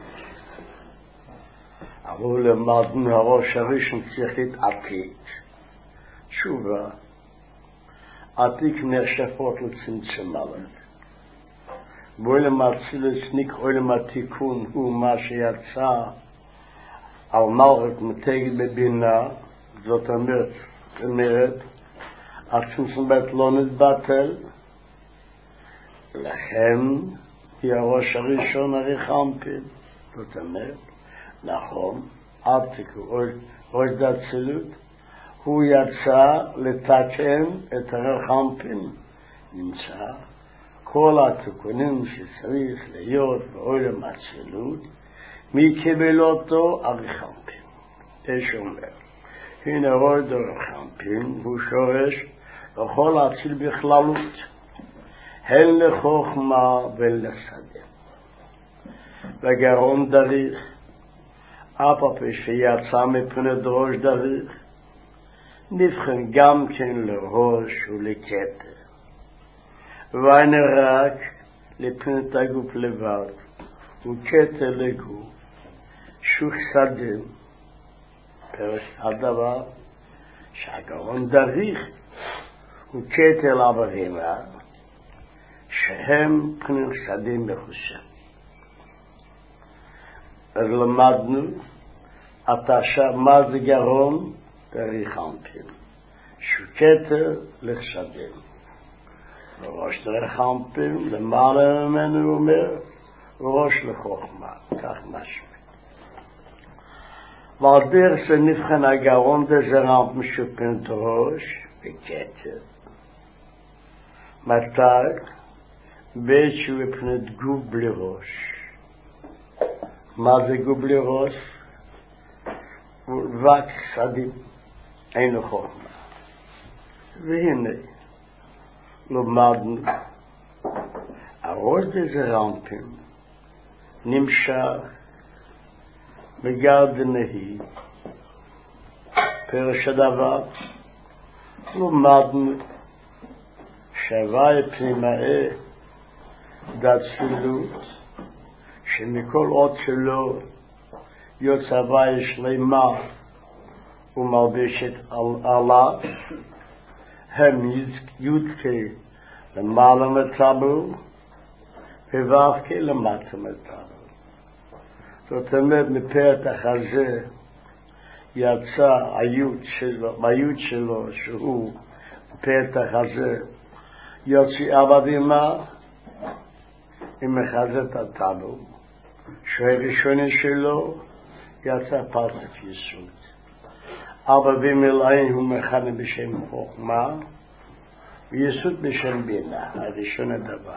אבל למדנו הראש הראשון צריך להתעתיק. תשובה, עתיק נרשפות לצמצם עליו. בעולם האצילוס עולם התיקון הוא מה שיצא על מלכות מתגת בבינה, זאת אומרת, אומרת, הצמצום בית לא נתבטל, לכן היא הראש הראשון הריחמפין. זאת אומרת, נכון, עתיקו, ראש דאצילות, הוא יצא לתקן את הריחמפין. נמצא כל התיקונים שצריך להיות בעולם האצילות, מי קיבל אותו? הריחמפין. יש אומר, הנה ראש הריחמפין, הוא שורש לכל האציל בכללות. הן לחוכמה ולשדה. וגרון דריך, אף על פי שיצא מפני דרוש דריך, נבחן גם כן לראש ולכתר. ואין רק לפנת הגוף לבד, וכתר לגוף, שוך שדה. פרש הדבר שהגרון דריך הוא כתר לבהמה, שהם פנים שדים בחושם. אז למדנו, אתה מה זה גרון? דריחמפין. שוקטר לחשדים. וראש דריחמפין, למעלה ממנו הוא אומר, ראש לחוכמה. כך משמע. ועל דרך שנבחן הגרון דזרמפין שופן דרוש וכתר. מתי? בית שהוא פנת גוף בלי ראש. מה זה גוף בלי ראש? רק שדים, אין לו חוכמה. והנה, למדנו, הראש דזרמפין נמשך בגר דנהי, פרש הדבר, למדנו שהווי פנימאי דאצילות, שמכל עוד שלו יוצא הווי שלמה ומלבשת עליו, הם יודקי למעלה מטבו ובאבקי למטה מטבו. זאת אומרת, מפתח הזה יצא היוד שלו, היוד שלו שהוא פתח הזה יוצא עבדימה עם מחזת הטבו, שהראשוני שלו יצא פרצף יסוד. אבל במלאין הוא מכנה בשם חוכמה, ויסוד בשם בינה, הראשון הדבר.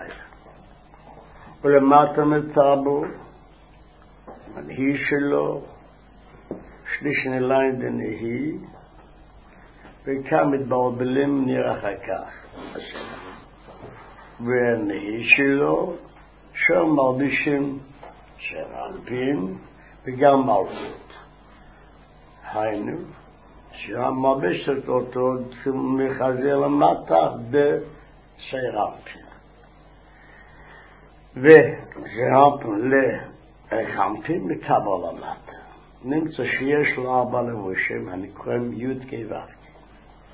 ולמטה מטבו, מנהי שלו, שליש נליין דנהי, וכאן מתבלבלים נראה אחר כך. והנהי שלו, שם מלבישים שרמפין, וגם מלכות. היינו, שם מלבישת אותו מחזה למטה בשרמפין. וזרמפין לרמפין מקבל למטה. נמצא שיש לו ארבע לבושים, אני קוראים י' כו'.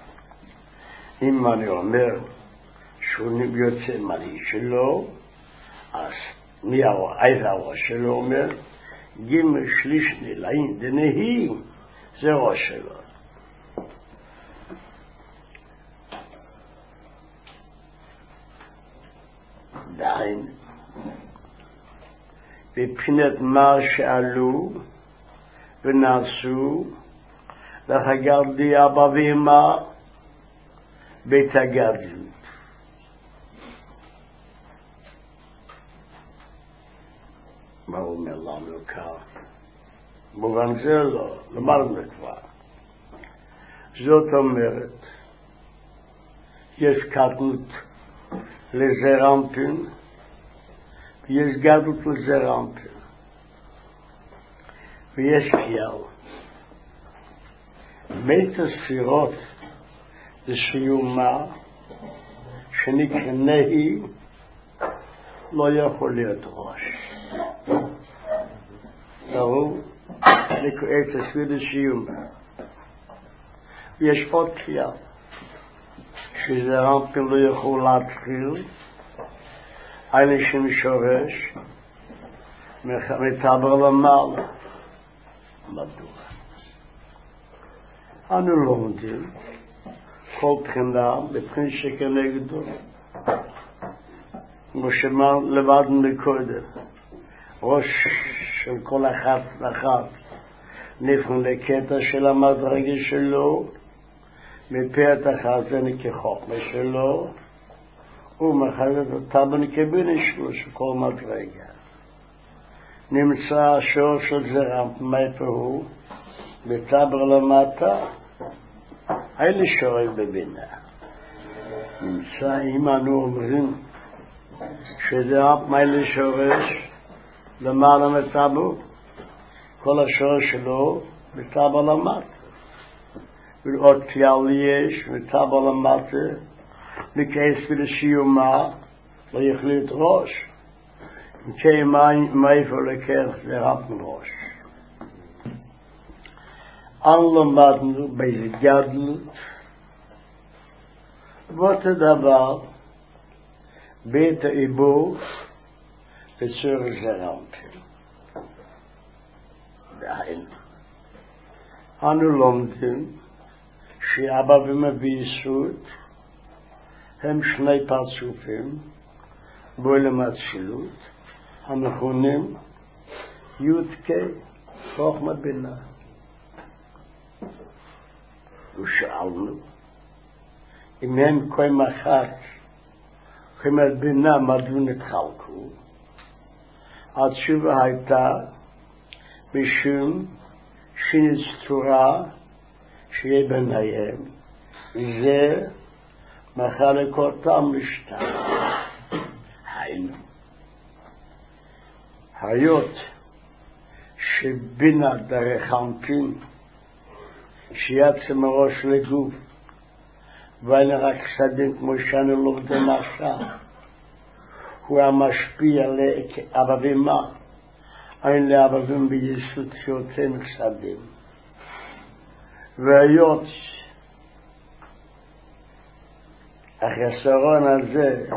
אם אני אומר שהוא יוצא מלאי שלו, אז מי הראש שלו אומר, גימל שלישני לעין דנהי, זה ראש שלו. דיין, בבחינת מה שעלו ונעשו, לחגרדי אבא ואמא בית הגדלות. מה הוא אומר לנו כאן? מובן זה לא, למדנו כבר. זאת אומרת, יש קטנות לזרענפין, ויש גדלות לזרענפין, ויש כלל. בית הספירות זה שיומה שנקרא נהי לא יכול להיות ראש. ברור? נקרא את הספיר זה שיומה. ויש עוד כלל שזה רמפין לא יכול להתחיל אנשים שורש מטבר למעלה. מדוע? אנו לומדים כל בחינה בבחין שכנגדו כמו שאמר לבד מקודם ראש של כל אחת ואחת נפגן לקטע של המדרגה שלו מפאת החזן כחוכמה שלו ומחזת אותה בנקבינה שלו של כל מדרגה נמצא השור של זרענפין מאיפה הוא בטבר למטה אלה שורים בבינה נמצא אם אנו אומרים שזה מיילה שורש למעלה מטבר כל השורש שלו בטבר למטה ועוד כלל יש בטבר למטה לכעס ולשיומה לא יחליט ראש וכי מאיפה לקח לרמפין ראש אנו למדנו באיזה גדלות ואותו דבר בית העיבור בצורך זרענפין. דהיינו אנו לומדים שאבא ואמא ביסוד הם שני פרצופים בעולם האצילות המכונים יודקי חוכמה בינה. ושאלנו אם הם קוים אחת חמת בינה מדוע נתחלקו התשובה הייתה משום שינית צורה שיהיה ביניהם זה מחלק אותם לשתיים היינו היות שבינה דרך אנפין שיצא מראש לגוף ואין רק סדים כמו שאני לומדים עכשיו הוא המשפיע לאבא ואמא אין לאבא ואמא ביסוד שיוצא מסדים והיות החסרון הזה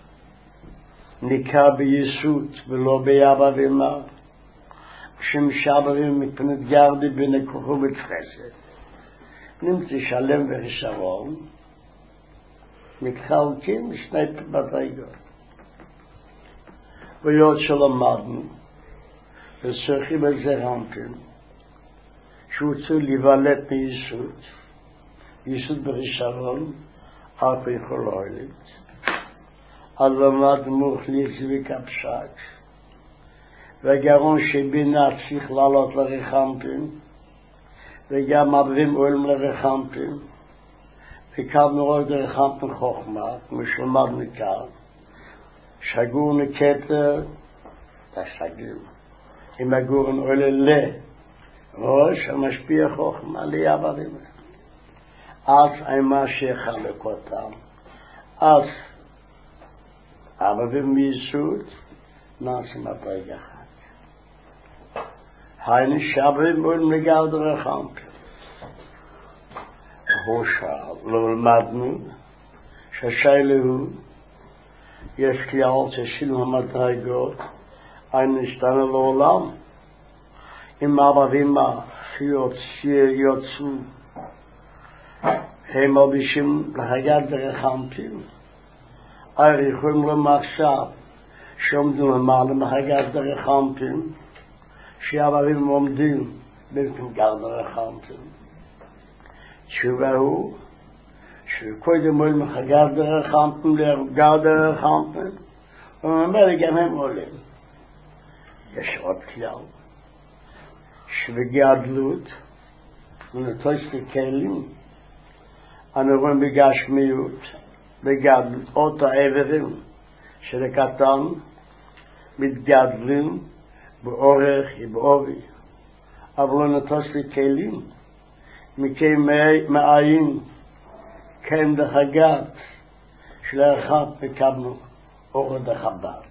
ניכר ביסוד ולא באבא ואמא כשם שאבא ואמא מפנת גרדי בנכוחו בתחסד נמצא שלם וחסרון מתחלקים בשני מדרגות והיות שלמדנו וצריכים את זרענפין שהוא צריך להיוולד מיסוד יסוד בחסרון אף יכול להוליד אז למדנו מוכליץ וכפשק והגרון שבינה צריך לעלות לרחנפין וגם עברים עולם לרחנפין וכאן נראה דרחנפין חוכמה כמו שלמדנו כאן שגור נקטר תשגיר אם הגורן עולה לראש המשפיע חוכמה ליעברים אז אימה שיחלק אותם אז ערבים מיסוד נעשה מדרגה אחת היינו שעברים עולים לגרד רחנפין הוא שאל לא למדנו שהשאלה הוא יש כלל ששילוב המדרגות, אין נשתנה לעולם. אם אבא ואמא שיוצאו, הם מרגישים להגיע דרך אנפין. הרי יכולים למחשב שעומדים למעלה להגיע דרך אנפין, שאבא ואמא עומדים בלתי דרך אנפין. תשובה הוא שקודם עולים להגיע דרך אנפין, להגיע דרך אנפין, ומאמר גם הם עולים. יש עוד כלל. שבגדלות ונתוס לכלים אנו רואים בגשמיות בגדלות עוד העברים של הקטן מתגדלים באורך ובאורי אבל נתוס לכלים מכי מעין כן דחגת של האחד מקבנו אור דחבת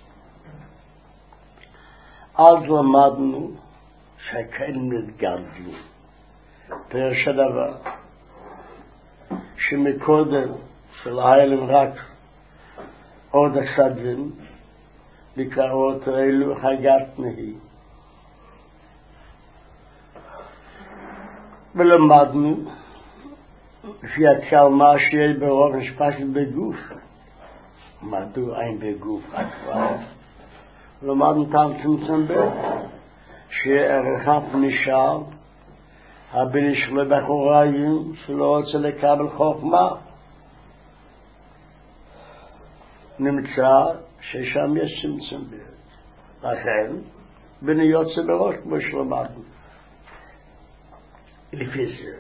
אז למדנו שהכלים מתגדלים. פירוש הדבר שמקודם של ההלם רק עוד הסדרים בקראות האלו הגת נהי. ולמדנו לפי הכלל מה שיהיה ברוב משפשת בגוף. מדוע אין בגוף כבר? למדנו כאן צמצם בית שערכת נשאר הבן שלו בחוריים שלא רוצה לקבל חוכמה נמצא ששם יש צמצם בית לכן בן יוצא בראש כמו שלמדנו לפי זה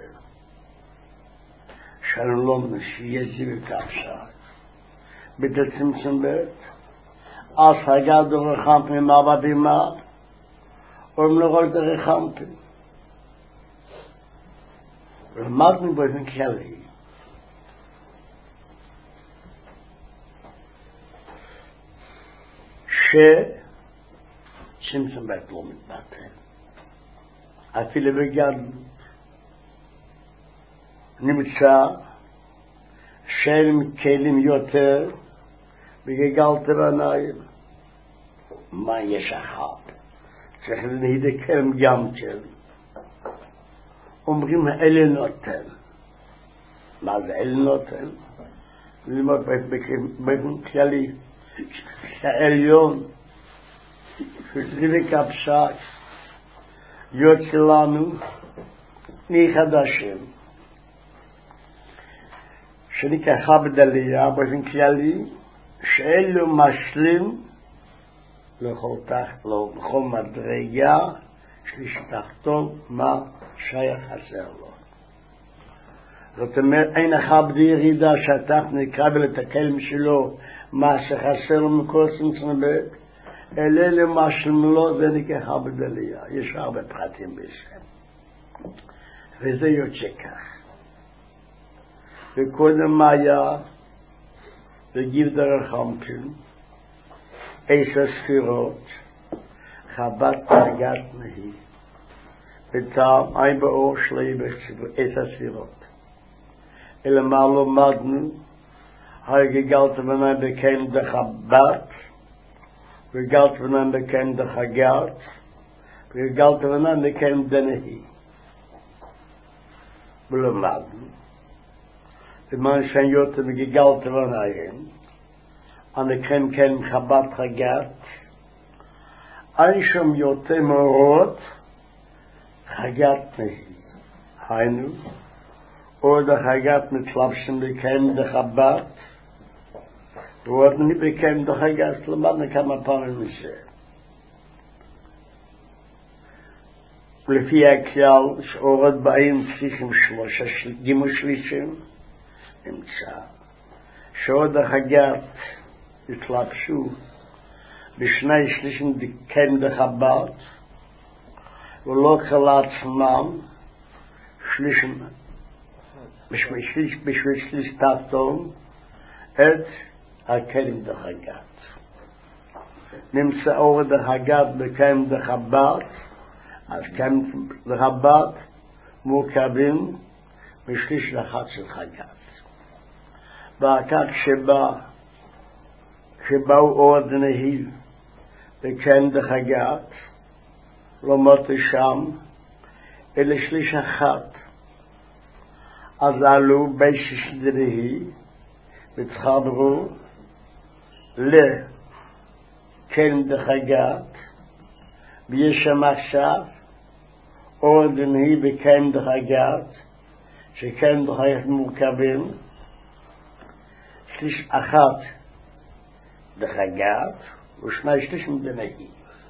שלום שיהיה זיו כבשה בתצמצם בית אז הגע דורך חמפי מאבא בימה אומרים לראש דרך חמפי ולמדנו באופן כללי שצמצם בית לא מתבטל אפילו בגדלות נמצא שאין כלים יותר בגלגלת בניים מה יש אחד צריך להידקר גם כן אומרים האלה נותן מה זה אלה נותן? ללמוד באופן כללי שהעליון שזריק הפשט יוצא לנו מחדשים שנקחה בדליה באופן כללי שאלו משלים לכל מדרגה שתחתום מה שייך חסר לו. זאת אומרת, אין אחד בירידה שאתה נקבל את הכלים שלו מה שחסר לו מכל צמצום בית, אלה למשלים לו זה נקחה בדליה. יש הרבה פרטים בשם. וזה יוצא כך. וקודם מה היה וגיב דרך חמפין עשר ספירות חבת דרגת נהי וטעם אין באור שלי עשר ספירות אלא מה למדנו הגגלת בניים בכן דחבת וגלת בניים בכן דחגת וגלת בניים בכן דנהי ולמדנו למען שאין יותר מגגלת בניים אני כן כן חבת חגת אין שם יותר מאורות חגת נהי היינו עוד החגת מתלבשים בכן דחבת ועוד אני בכן דחגת למדנו כמה פעמים מזה לפי הכלל שאורות באים צריכים שלושה גימו שלישים נמצא שעוד החגת התלבשו בשני שלישים כן דחבת ולא כל עצמם שלישים בשביל שליש תחתון את הכלים דחגת נמצא אור דחגת בכלים דחבת אז כלים דחבת מורכבים בשליש לחת של חגת ואחר שבא שבאו עוד נהי וכן דחגת לא מותי שם אלא שליש אחת אז עלו בישש דנהי ותחברו לכן דחגת ויש שם עכשיו עוד נהי וכן דחגת שכן דחגת מורכבים שליש אחת דחגת ושני שליש מדנהי.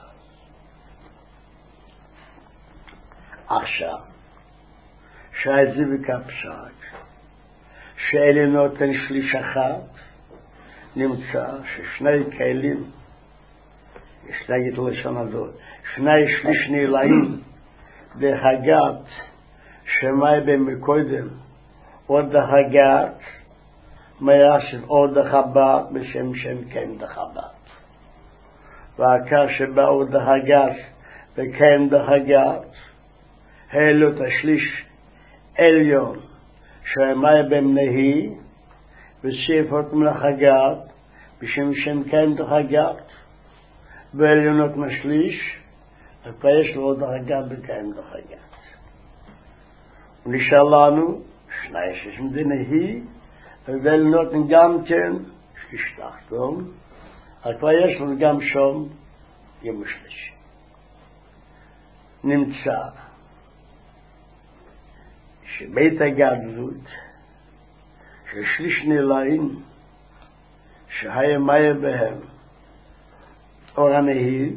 עכשיו שהזיו וכפסק שאלה נותן שליש אחת נמצא ששני כלים יש להגיד לשון הזאת שני שליש נעליים דחגת שמאי במקודם עוד דחגת מיישב עוד דחבת בשם שם כן דחבת והעיקר שבאו דחגת וכן דחגת העלו את השליש עליון שמאי במנהי וסיפות מלחגת בשם שם כן דחגת ועליונות משליש ויש לו עוד דחגת וכן דחגת ונשאר לנו שני שש מדנהי ועליונות גם כן שליש תחתון אבל יש לנו גם שום ימשליש נמצא שבית הגדלות ששליש נעליים שהיה מאיה בהם אור הנהי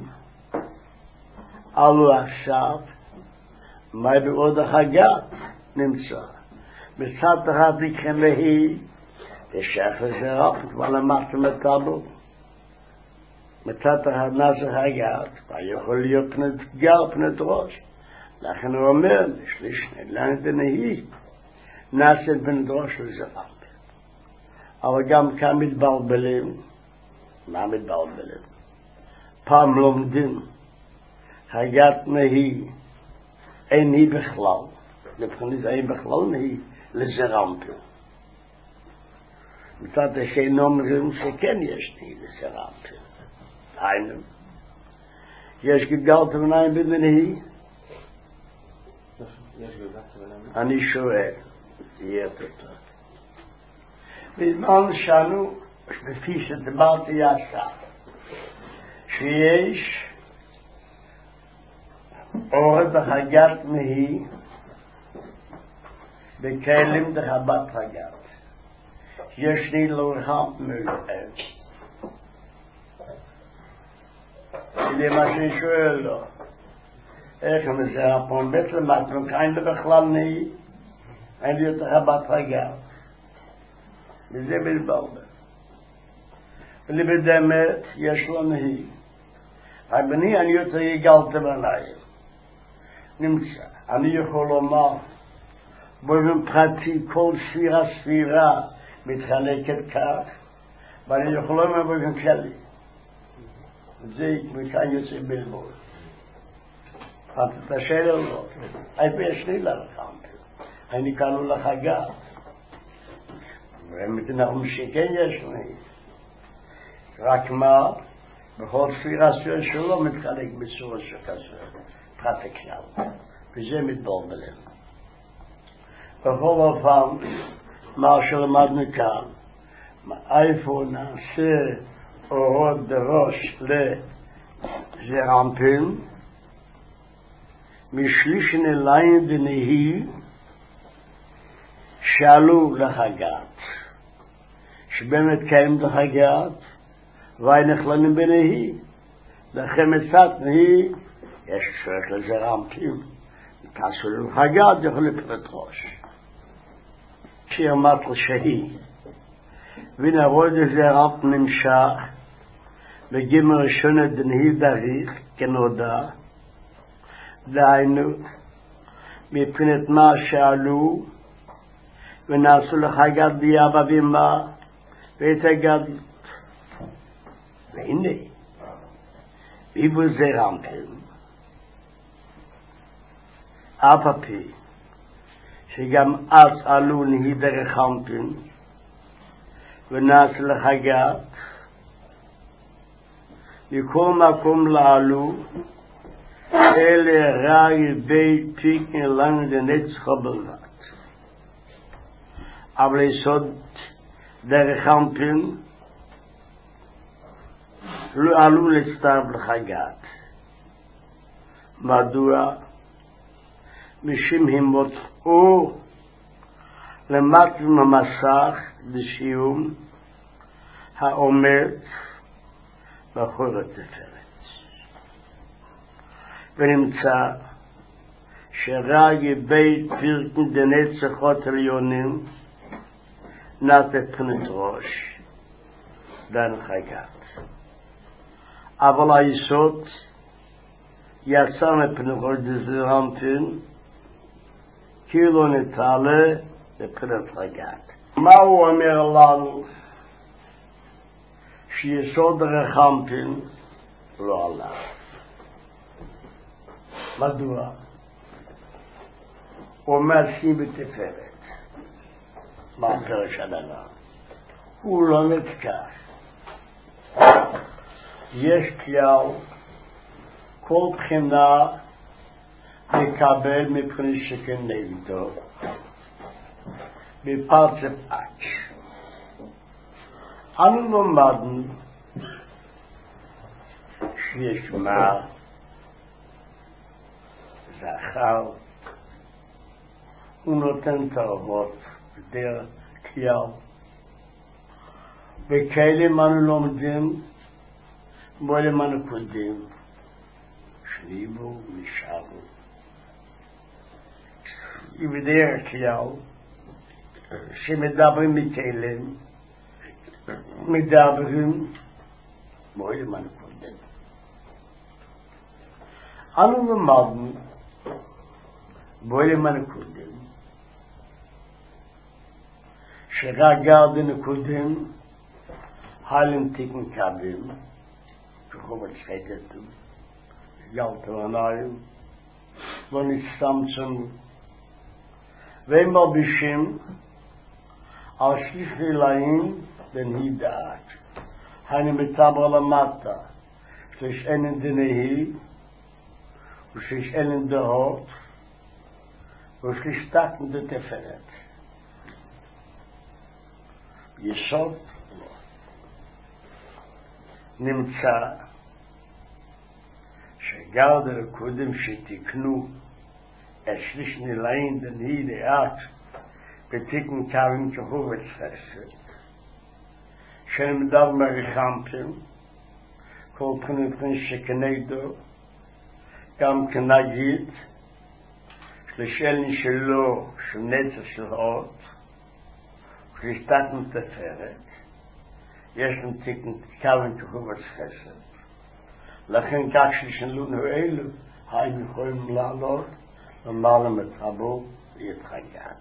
עלו עכשיו מאיה בעוד החגת נמצא מצד אחד לכן להי ושאף זה רב כבר למדתם את הטאבו מצד אחד נעשה חגת ויכול להיות פנת גר פנת ראש לכן הוא אומר, שליש נעליים דנהי, נעשית פנת ראש לזרם. אבל גם כאן מתבלבלים. מה מתבלבלים? פעם לומדים, חגת נהי, אין היא בכלל. לבחנית אין בכלל נהי לזרם. מצד השני אומרים שכן יש נהי לזרם. היינו. יש גלגלת בניים בנהי, אני שואל, יהיה אותו. בזמן שאנו, לפי שדברתי יעשה, שיש אור דחגת נהי בכלים דחבת חגת. יש לי לורחה מלואל. זה מה שאני שואל לו. איך זה הפון בית למטנו, כאין לי בכלל נהי, אין לי יותר בת רגע. וזה בלבלבל. ולבדמת יש לו נהי. רק בני אני יותר יגלת בניים. נמצא. אני יכול לומר, באופן פרטי כל ספירה ספירה מתחלקת כך, ואני יכול לומר באופן כללי. זה מכאן יוצא בלבול. את השאלה לא. איפה יש לי לרחם? אני קראו לחגה. ואנחנו שכן יש לי. רק מה? בכל ספירה ספירה שלא מתחלק בצורה שכזה. פרט הכלל. וזה מתבלבלים. בכל אופן, מה שלמדנו כאן, איפה נעשה אורות בראש לזרעמפין, משליש נעליים דנהי שעלו לחגת, שבאמת קיים לחגת, והנכלנים בנהי, לכם מצד נהי, יש שואק לזרעמפין, תעשו לחגת, יכול לפרט ראש. שאמרת שהיא, ונרוד לזרעמפ נמשך, בגימל ראשון דנהי דריך, כנודע, דהיינו, מבחינת מה שעלו, ונעשו לחגת ביאבא בימה, והתגדלות. והנה, ביבו זרעמפין, אף הפי, שגם אז עלו נהי דרך אמפין, ונעשו לחגת, מכל מקום לעלו, אלה ראי בי פיקן לנג דנצחה בלבד. אבל יסוד דרך אמפין, לא עלו לצטרף לחגת. מדוע? משום הם מוצאו למטה ממסך בסיום העומד מאחורי התפארת. ונמצא שרגי בית פירקן דנצחות עליונים נתת פנת ראש דן חגת. אבל היסוד יצא מפנת ראש דזרנטין כאילו נתעלה לפנת חגת. מה הוא אומר לנו? שיסוד רחמפין לא עלה. מדוע? הוא אומר שי בתפארת. מה פרש הדבר? הוא לא נתקף. יש כלל כל בחינה לקבל מבחינת שכנגדו בפרצף אק. אנו לומדנו שיש מה זכר הוא נותן תאוות בדרך כלל וכאלה אנו לומדים מולם אנו קודם שליבו ונשארו ובדרך כלל שמדברים מכאלה מדברים מולם אנו קודם. אנו למדנו מולם אנו קודם שרגע דנקודם הלם תיקן קבים כחובת שחקתו גלתו עניים ונצטמצם והם מרבישים על שליש נלאים בנהידעת אני מתבר למטה שיש אין דנהי ושיש אין דהות ושיש תקן דתפרת יסוד לא נמצא שגרדר קודם שתקנו את שליש נלאים דנהידעת בתיקן קווים כחובת חסד שנמדל מרחמפים כל פנים שכנגדו גם כנגיד לשלני שלו של נצר של האות ושתת מתפארת יש לנו תיקן קווים כחובת חסד לכן כך ששנלונו אלו היינו יכולים לעלות למעלה מטרבו להתחגת.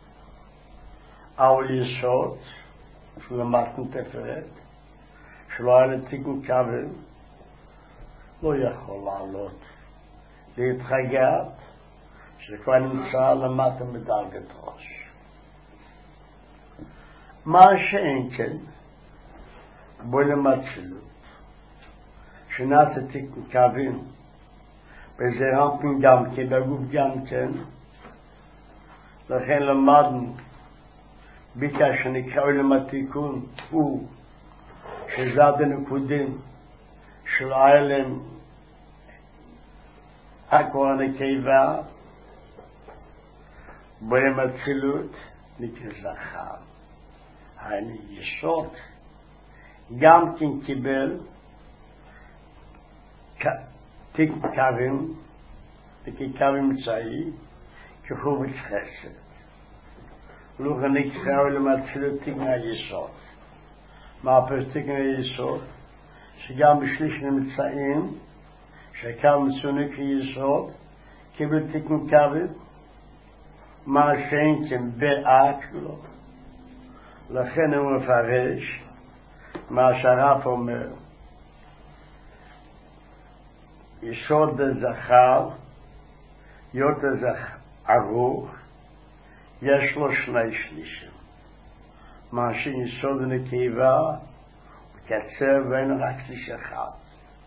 אבל יסוד של המתן תפארת שלא היה לתיקון קווים לא יכול לעלות להתחגת שכבר נמצא למטה מדרגת ראש. מה שאין כן בו למצלות שנעשה תיקון קווים בזה רמפים גם כן בגוף גם כן לכן למדנו ביקש שנקראו למתיקון הוא שזד הנקודים של העלם הכהן הקיבה בלמצילות נקרא זכר. היינו יסוד גם כן קיבל תיק קווים תיק קווים מצאי כחובת חסד לא נקראו למצלות תיק היסוד. מה הפרס תיק היסוד? שגם בשליש נמצאים שקו מצוני כיסוד קיבל תיק קווים מה שאין כן באק לו. לכן הוא מפרש מה שהרב אומר יסוד הזכר יות הזכר ערוך יש לו שני שלישים מה שיסוד הנקבה קצר ואין רק שליש אחד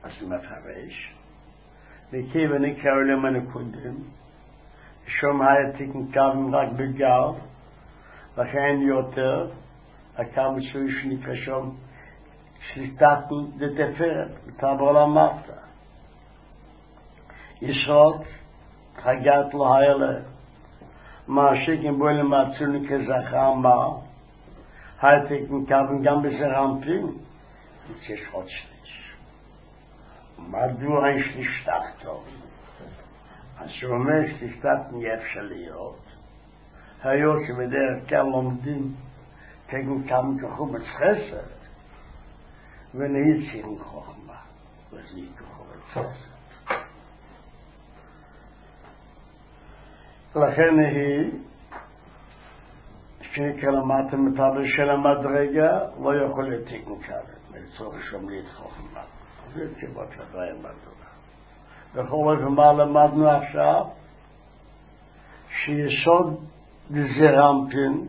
אז מפרש, וכיוון נקרא עולם הנקודים, שום היה תיקן קווים רק בגר, לכן יותר, הקו מצוי שנקרא שום שליטתן דתפרת, תעבור למטה. יסוד, חגת לא היה לה, מה שכן בו למצוני כזכר מה, היה תיקן קווים גם בזרמפים, יש עוד שליש. מדוע אין שליש תחתון? אז הוא אומר שלישתת נפש להיות, היות שבדרך כלל לומדים תגן כמה כחומץ חסד, ונהי צירים חוכמה, וזה כחומץ חסד. לכן היא, שנקרא למטה מטבל של המדרגה, לא יכול לתגן כמה, לצורך שומלית חוכמה. זה תשובות לדברים מדוע. בכל אופן מה למדנו עכשיו? שיסוד דזרמפין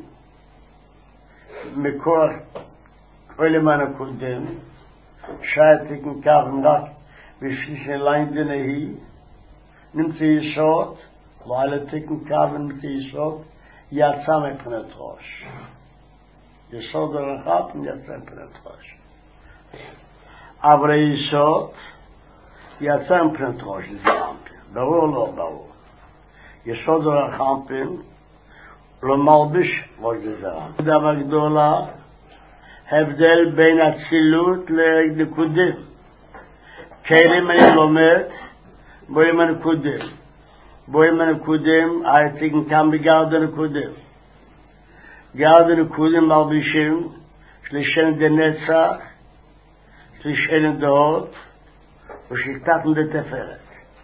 מכוח עולם הקודם שהתיקן כוון רק בשליש ליין דנהי נמצא יסוד לא על התיקן כוון נמצא יסוד יצא מפנת ראש יסוד הרחב יצא מפנת ראש אבל היסוד יצא מפנת ראש לזרמפין ברור לא ברור יסוד הרחמפין לא מלביש ראש לזרמפין דבר גדולה הבדל בין הצילות לנקודים כאלה אני לומד בואים הנקודים בואים הנקודים הייתי כאן בגרד הנקודים גרד הנקודים מלבישים שלישן דנצח שלישן דעות ושלטתן דתפרת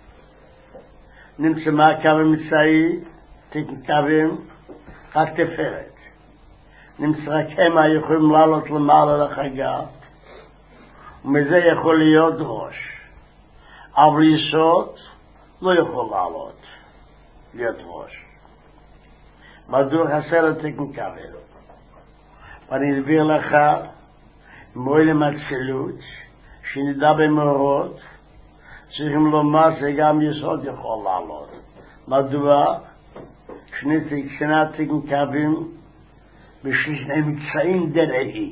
נמצא מה הקווים מצאי תקן קווים רק תפרת נמצא רק הם יכולים לעלות למעלה לחגה ומזה יכול להיות ראש אבל יסוד לא יכול לעלות להיות ראש מדוע חסר לתקן קווים ואני אסביר לך מועלם הצילות שנדע במאורות צריכים לומר שגם יסוד יכול לעלות מדוע כשנת תקן קווים בשני מקצעים דרעי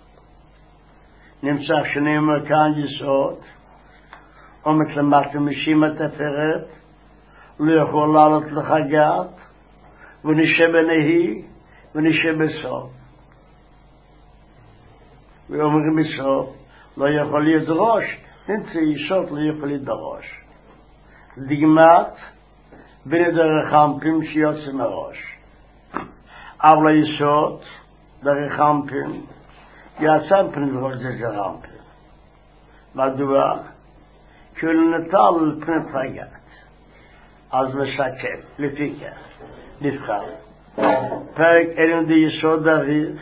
נמצא שנאמר כאן יסוד עומק למטה משים התפרת לא יכול לעלות לחגת ונשא בנהי ונשא בסוף ואומרים בסוף לא יכול לדרוש נמצא יסוד לא יכול לדרוש דגמת בין דרך חמפים שיוצא מראש אבל היסוד דרך חמפים יעשה פן דרוש דרך חמפים מדוע? כי הוא נטל לפני חגת אז מסכם לפי כך נבחר פרק אלן די יסוד דריך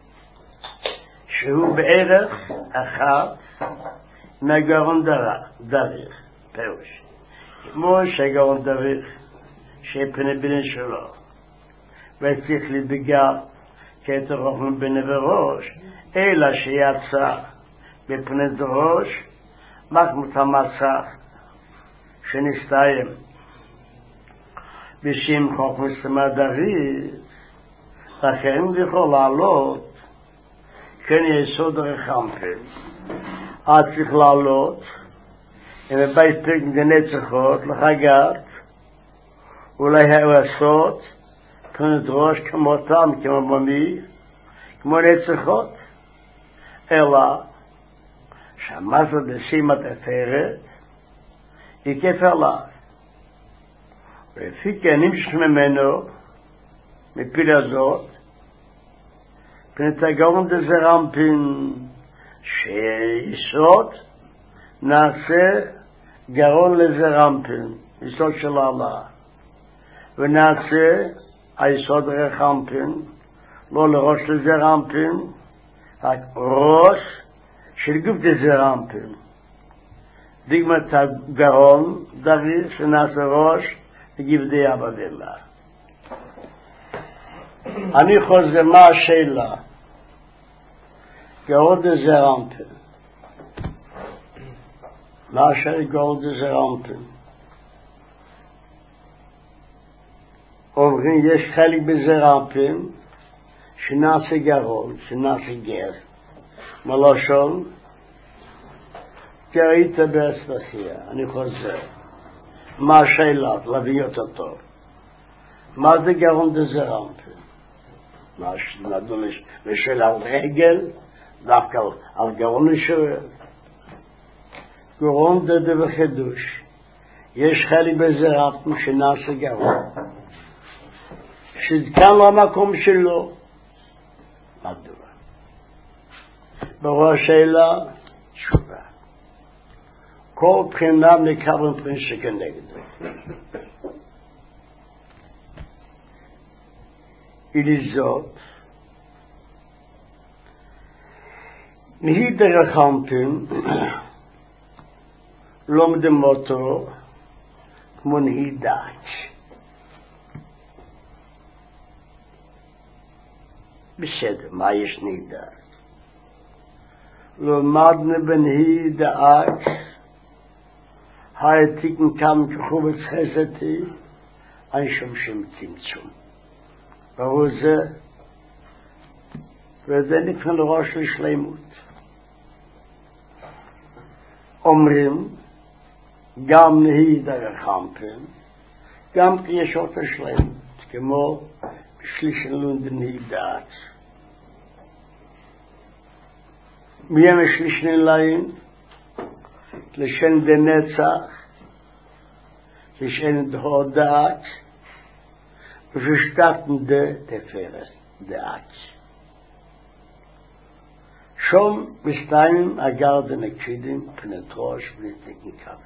שהוא בערך אחד מהגרון דריך פירוש כמו שהגרון דריך שפני בני שלו וצריך לדגר כתר אוכלם בני וראש אלא שיצא בפני דרוש מחמות המסך שנסתיים בשם חוכמת סמדרית לכן יכול לעלות כן יסוד רחמפן עד צריך לעלות ובית פרק דנצחות לחגת אולי העשות פני דרוש כמותם כמו ממי כמו נצחות אלא שהמסר דשימת התפרת היא כפלה ולפי כן נמשך ממנו מפילה זאת פני תגרון דזרמפין שיסוד נעשה גרון לזרמפין יסוד של Allah ונעשה היסוד רחמפין לא לראש לזרמפין רק ראש של גוף דזרמפין דגמת הגרון דריך שנעשה ראש לגבדי אבא ואמא אני חוזר מה השאלה גרון דזרמפין מה שהגול דזרמפן. אומרים, יש חלק בזרמפן, שנעשה גרון, שנעשה גר. מלושון, קראית באספסיה, אני חוזר. מה השאלה? להביא אותו טוב. מה זה גרון דזרמפן? מה שנדון לשאל על רגל, דווקא על גרון לשאול. גרון דדה וחידוש. יש חלק בזרמפן שנעשה גרון. שכאן לא המקום שלו. מדוע? ברור השאלה, תשובה. כל בחינה מקבל בחינה שכנגדו. ולזאת, נהי דרחמתם, לומדים אותו כמו נהי דעת. בסדר, מה יש נהידה? למדנו בנהי דעת, העתיקן כאן כחובץ חסתי, אין שום שם צמצום. ברור זה, וזה נקרא לראש לשלימות. אומרים, גם נהי דרחמתם, גם כי יש אותה שלמות, כמו בשלישן לונדן נהי דעת. מי הם השלישן להם? לשן דנצח, לשן דהודעת, וששתתן דתפרס דעת. שום מסתיים אגר דנקשידים פנת ראש ונתנקן קבל.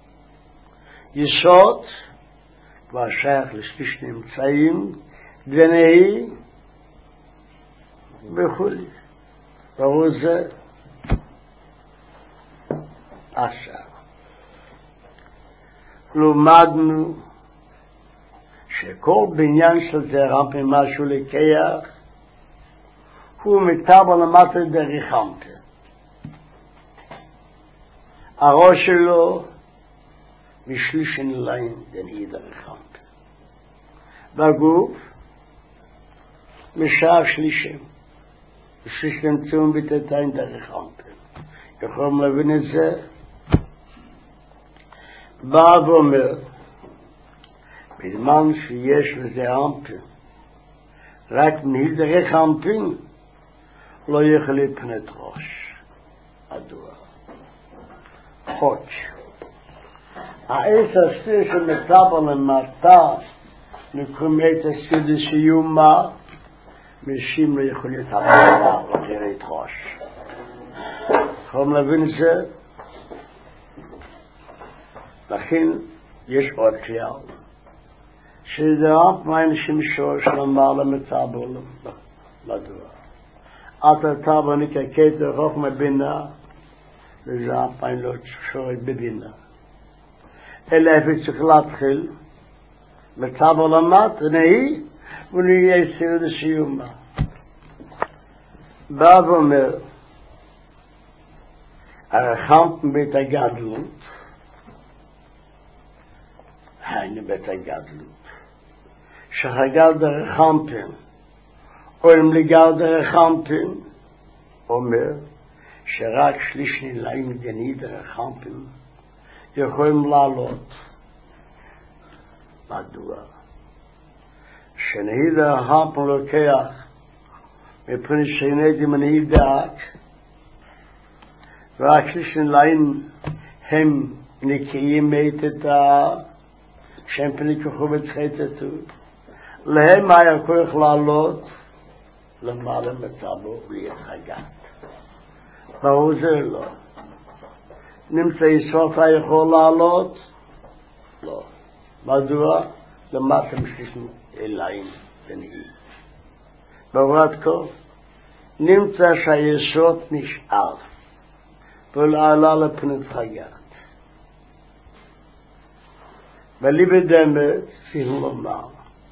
יסוד כבר שייך לשליש נמצאים דנהי וכולי. ברור זה עכשיו. למדנו שכל בניין של זרמפן משהו לקח הוא מטבע למטה דריחמפן. הראש שלו משלישן ליין דנהי דריחמפן. בגוף משאר שלישם. שלישם צום בתתיים דריחמפן. יכולים להבין את זה? בא ואומר, בזמן שיש לזרמפן רק נהי דריחמפן, לא יחליט פנת ראש. מדוע? חוץ. העץ הסיר שמטבע למטה נקראים עץ הסיר דסיומה, משים לא יכול להיות הפעלה, לא תראית ראש. יכולים להבין את זה? לכן יש עוד כלל. שדעת מה אנשים שורש למעלה מטבע מדוע? אתה טבע נקקית רחוק מבינה, וזה הפעם לא שורש בבינה. אלא איפה צריך להתחיל, מטבע למט, נהי, ונהיה סיר לסיומה. בא ואומר, הרחמת בית הגדלות, היינו בית הגדלות, שחגל דרחמפן, או אם לגל דרחמפן, אומר שרק שליש נלאים גני דרחמפן יכולים לעלות. מדוע? שנהי דרחמפן לוקח מפני שנהי מנהי דעת, ורק שליש נלאים הם נקיים מיתתה, שהם פני כחו בצחייתתו, להם היה כוח לעלות למעלה מטבו ולהתחגת. ברור זה לא. נמצא יסוף היכול לעלות? לא. מדוע? למטה משלישנו אליים ונהי. ברור עד כה? נמצא שהיסוד נשאר ולעלה לפנת חגת. ולי בדמת צריך לומר,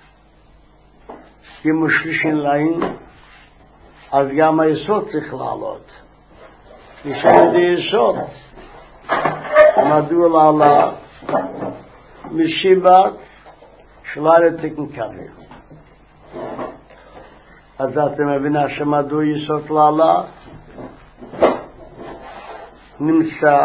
אם הוא שלישן להם, אז גם היסוד צריך לעלות. נשאר את היסוד. מדוע לעלה משיבת שלילה תקן קווים. אז אתם מבינה שמדוע יסוד לעלה נמצא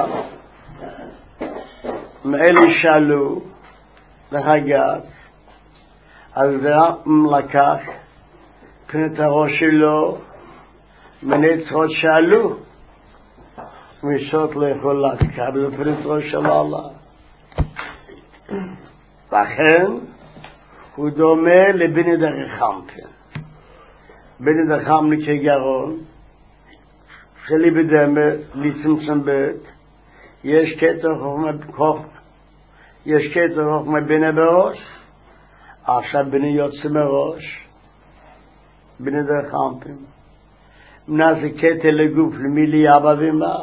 מאלה שאלו לחגת, אז זה לקח פנת הראש שלו מנצרות שאלו ויסוד לאכול לקח בפנת ראש של Allah. לכן הוא דומה לבני דרחמפן. בני דרחמפן כגרון שלי בדמת ליצמצם בית יש קטע חוכמה יש קטע חוכמה בני בראש, עכשיו בני יוצא מראש בני דרחמפן מנזה קטע לגוף למילי אבא ומה.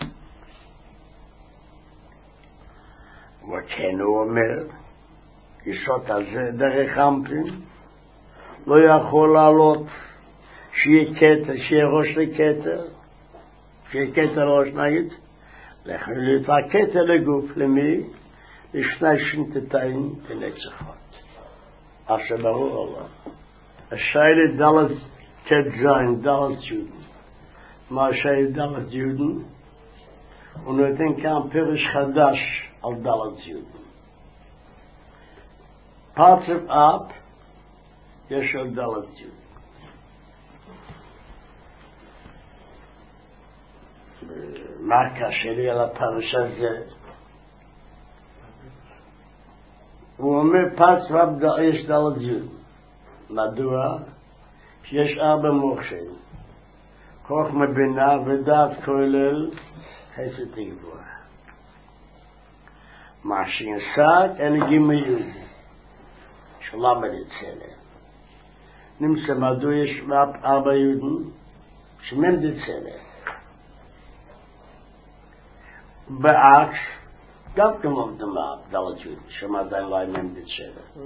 וכן הוא אומר יסוד הזה דרחמפן לא יכול לעלות שיהיה קטע, שיהיה ראש לקטע, שיהיה קטע ראש נגיד, להחליט הקטע לגוף למי? לשני שנתיים תנצחות. עכשיו ברור Allah. השיילה דלת כתזיין, דלת יהודן. מה השיילה דלת יהודן? הוא נותן כאן פירוש חדש על דלת יהודן. פרצף אב יש על דלת יהודן. מרקה שלי על הפרש הזה הוא אומר פרץ רב יש דלת יהודן. מדוע? שיש ארבע מוחשים חוכמה בינה ודעת כולל חסד גבוה. מה שינסק אין גימי יהודי שלמה לצלם נמצא מדוע יש ארבע יהודים שמם לצלם בעקס גם כמו דמה דלת יהודים שמה דיין לא מם לצלם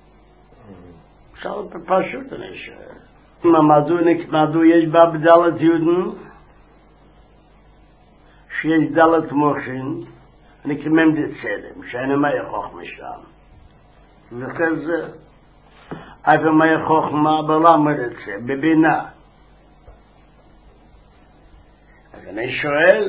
שאל פשוט אני שואל מדוע יש בה בדלת יהודים שיש דלת מוחין אני כמם דצלם שאין מה יחוך משם וכן זה איפה מה יחוך מה בלמה דצה בבינה. אז אני שואל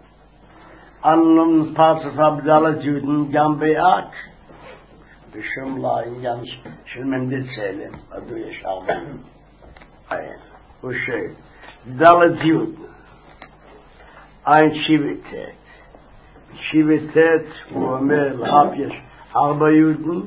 אנו פרצף הבדלת יהודים גם באק בשום לא עניין של מם דצלם מדוע יש ארבע הוא שואל דלת יהודים ein שיבטת שיבטת הוא אומר לאב יש ארבע יהודים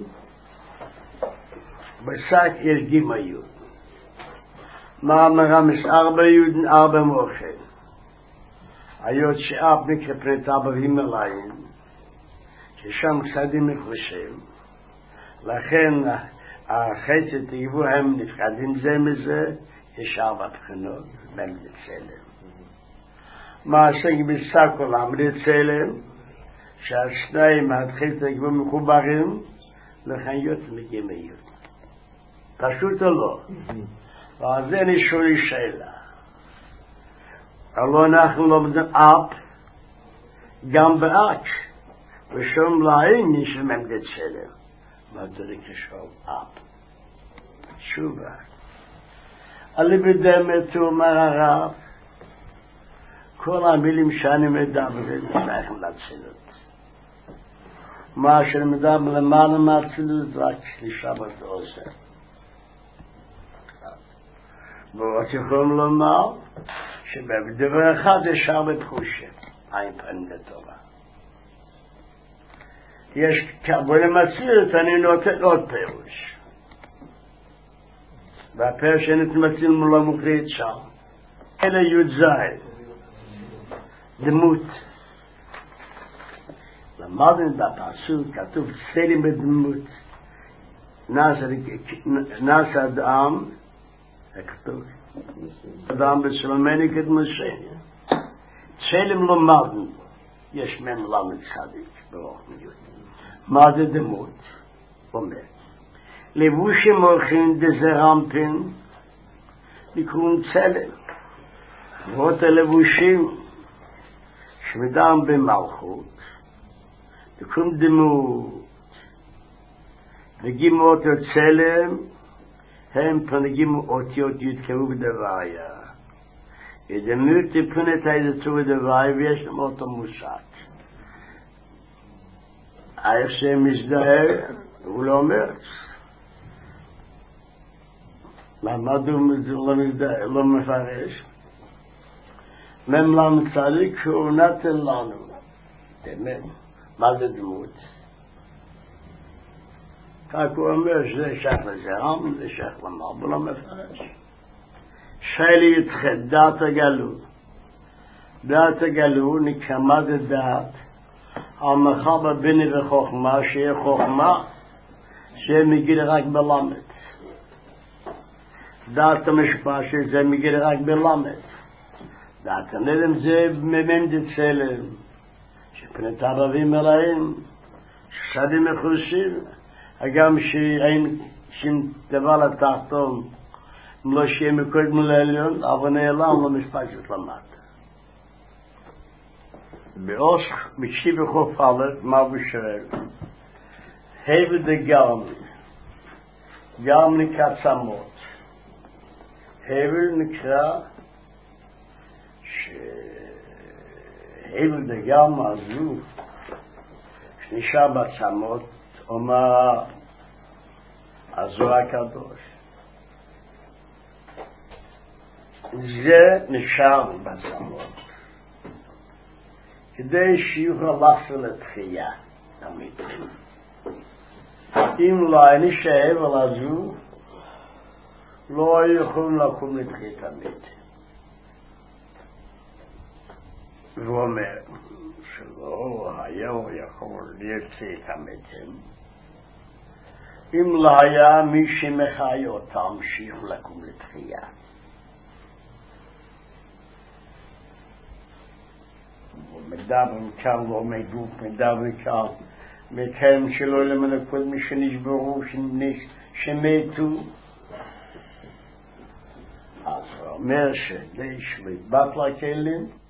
בסק יש גימה יהודים מה מרמס ארבע יהודים ארבע מוחים היות שאב נקרא פרט אבא והימלאים ששם קסדים מחושים לכן החצת תגבו הם נפקדים זה מזה יש ארבע בחינות בין לצלם מה עסק בסך עולם לצלם שהשניים התחיל תגבו מחוברים לכן יוצא מגיעים היהודים פשוט או לא ואז אני שואל שאלה הלא אנחנו לומדים אב גם באק ושום לעין נשמם לצלם מה צריך לשאול אב תשובה עלי בדמת אומר הרב כל המילים שאני מדבר נצטרך להצילות מה שאני מדבר למעלה מהצילות רק לשבת עוזר ועוד יכולים לומר שבדבר אחד יש הרבה תחושים אין פנים לתורה יש ולמצילות אני נותן עוד פירוש והפירוש שאני מתמציל מול המוקרית שם אלה י"ז דמות למדנו בפסוק כתוב צלם בדמות נעשה אדם כתוב אדם בשלמני כדמושי צלם למדנו יש מהם למד צדיק ברוך מיוחד מה זה דמות? אומר לבושים הולכים דזרמפן נקראים צלם ועוד הלבושים שמדם במלכות kommt demu וגימו אותו צלם הם פנגימו אותיות יתקרו בדוויה ידמות טיפונת הידצו בדוויה ויש להם אותו מושק איך שהם מזדהה הוא לא אומר מדוע לא מפרש ממלם צדיק הוא נתן לנו מה זה דמות כך הוא אומר שזה שייך לזרם, זה שייך למרבה לא מפרש. שיילי יתחד דעת הגלו. דעת הגלו נקמה דעת. המחר בביני וחוכמה, שיהיה חוכמה, שיהיה מגיל רק בלמד. דעת המשפט שזה מגיל רק בלמד. דעת הנלם זה ממם דצלם. שפנת ערבים אלוהים, שדים מחושים, גם שאין שום דבר לתחתון, לא שיהיה מקודם לעליון, אבל נעלם למשפט שלמד. באוס, בשיב וחוף א', מה הוא שואל? הבל דגרם, גרם נקרא צמות. הבל נקרא, שהבל דגרם הזו, שנשאר בצמות, אומר הזוהר הקדוש זה נשאר בצמות כדי שיוכל לחזור לתחייה תמיד אם לא נשאר אבל הזו לא יכולים לקום לתחייה תמיד והוא אומר שלא היה הוא יכול להציע את המתים אם לא היה מי שמחיה אותם שיוכלו לקום לתחייה. מדברים כאן לא מגוף, מדברים כאן מכם שלא למנקות מי שנשברו, שמתו. אז הוא אומר שדי שבת לכלים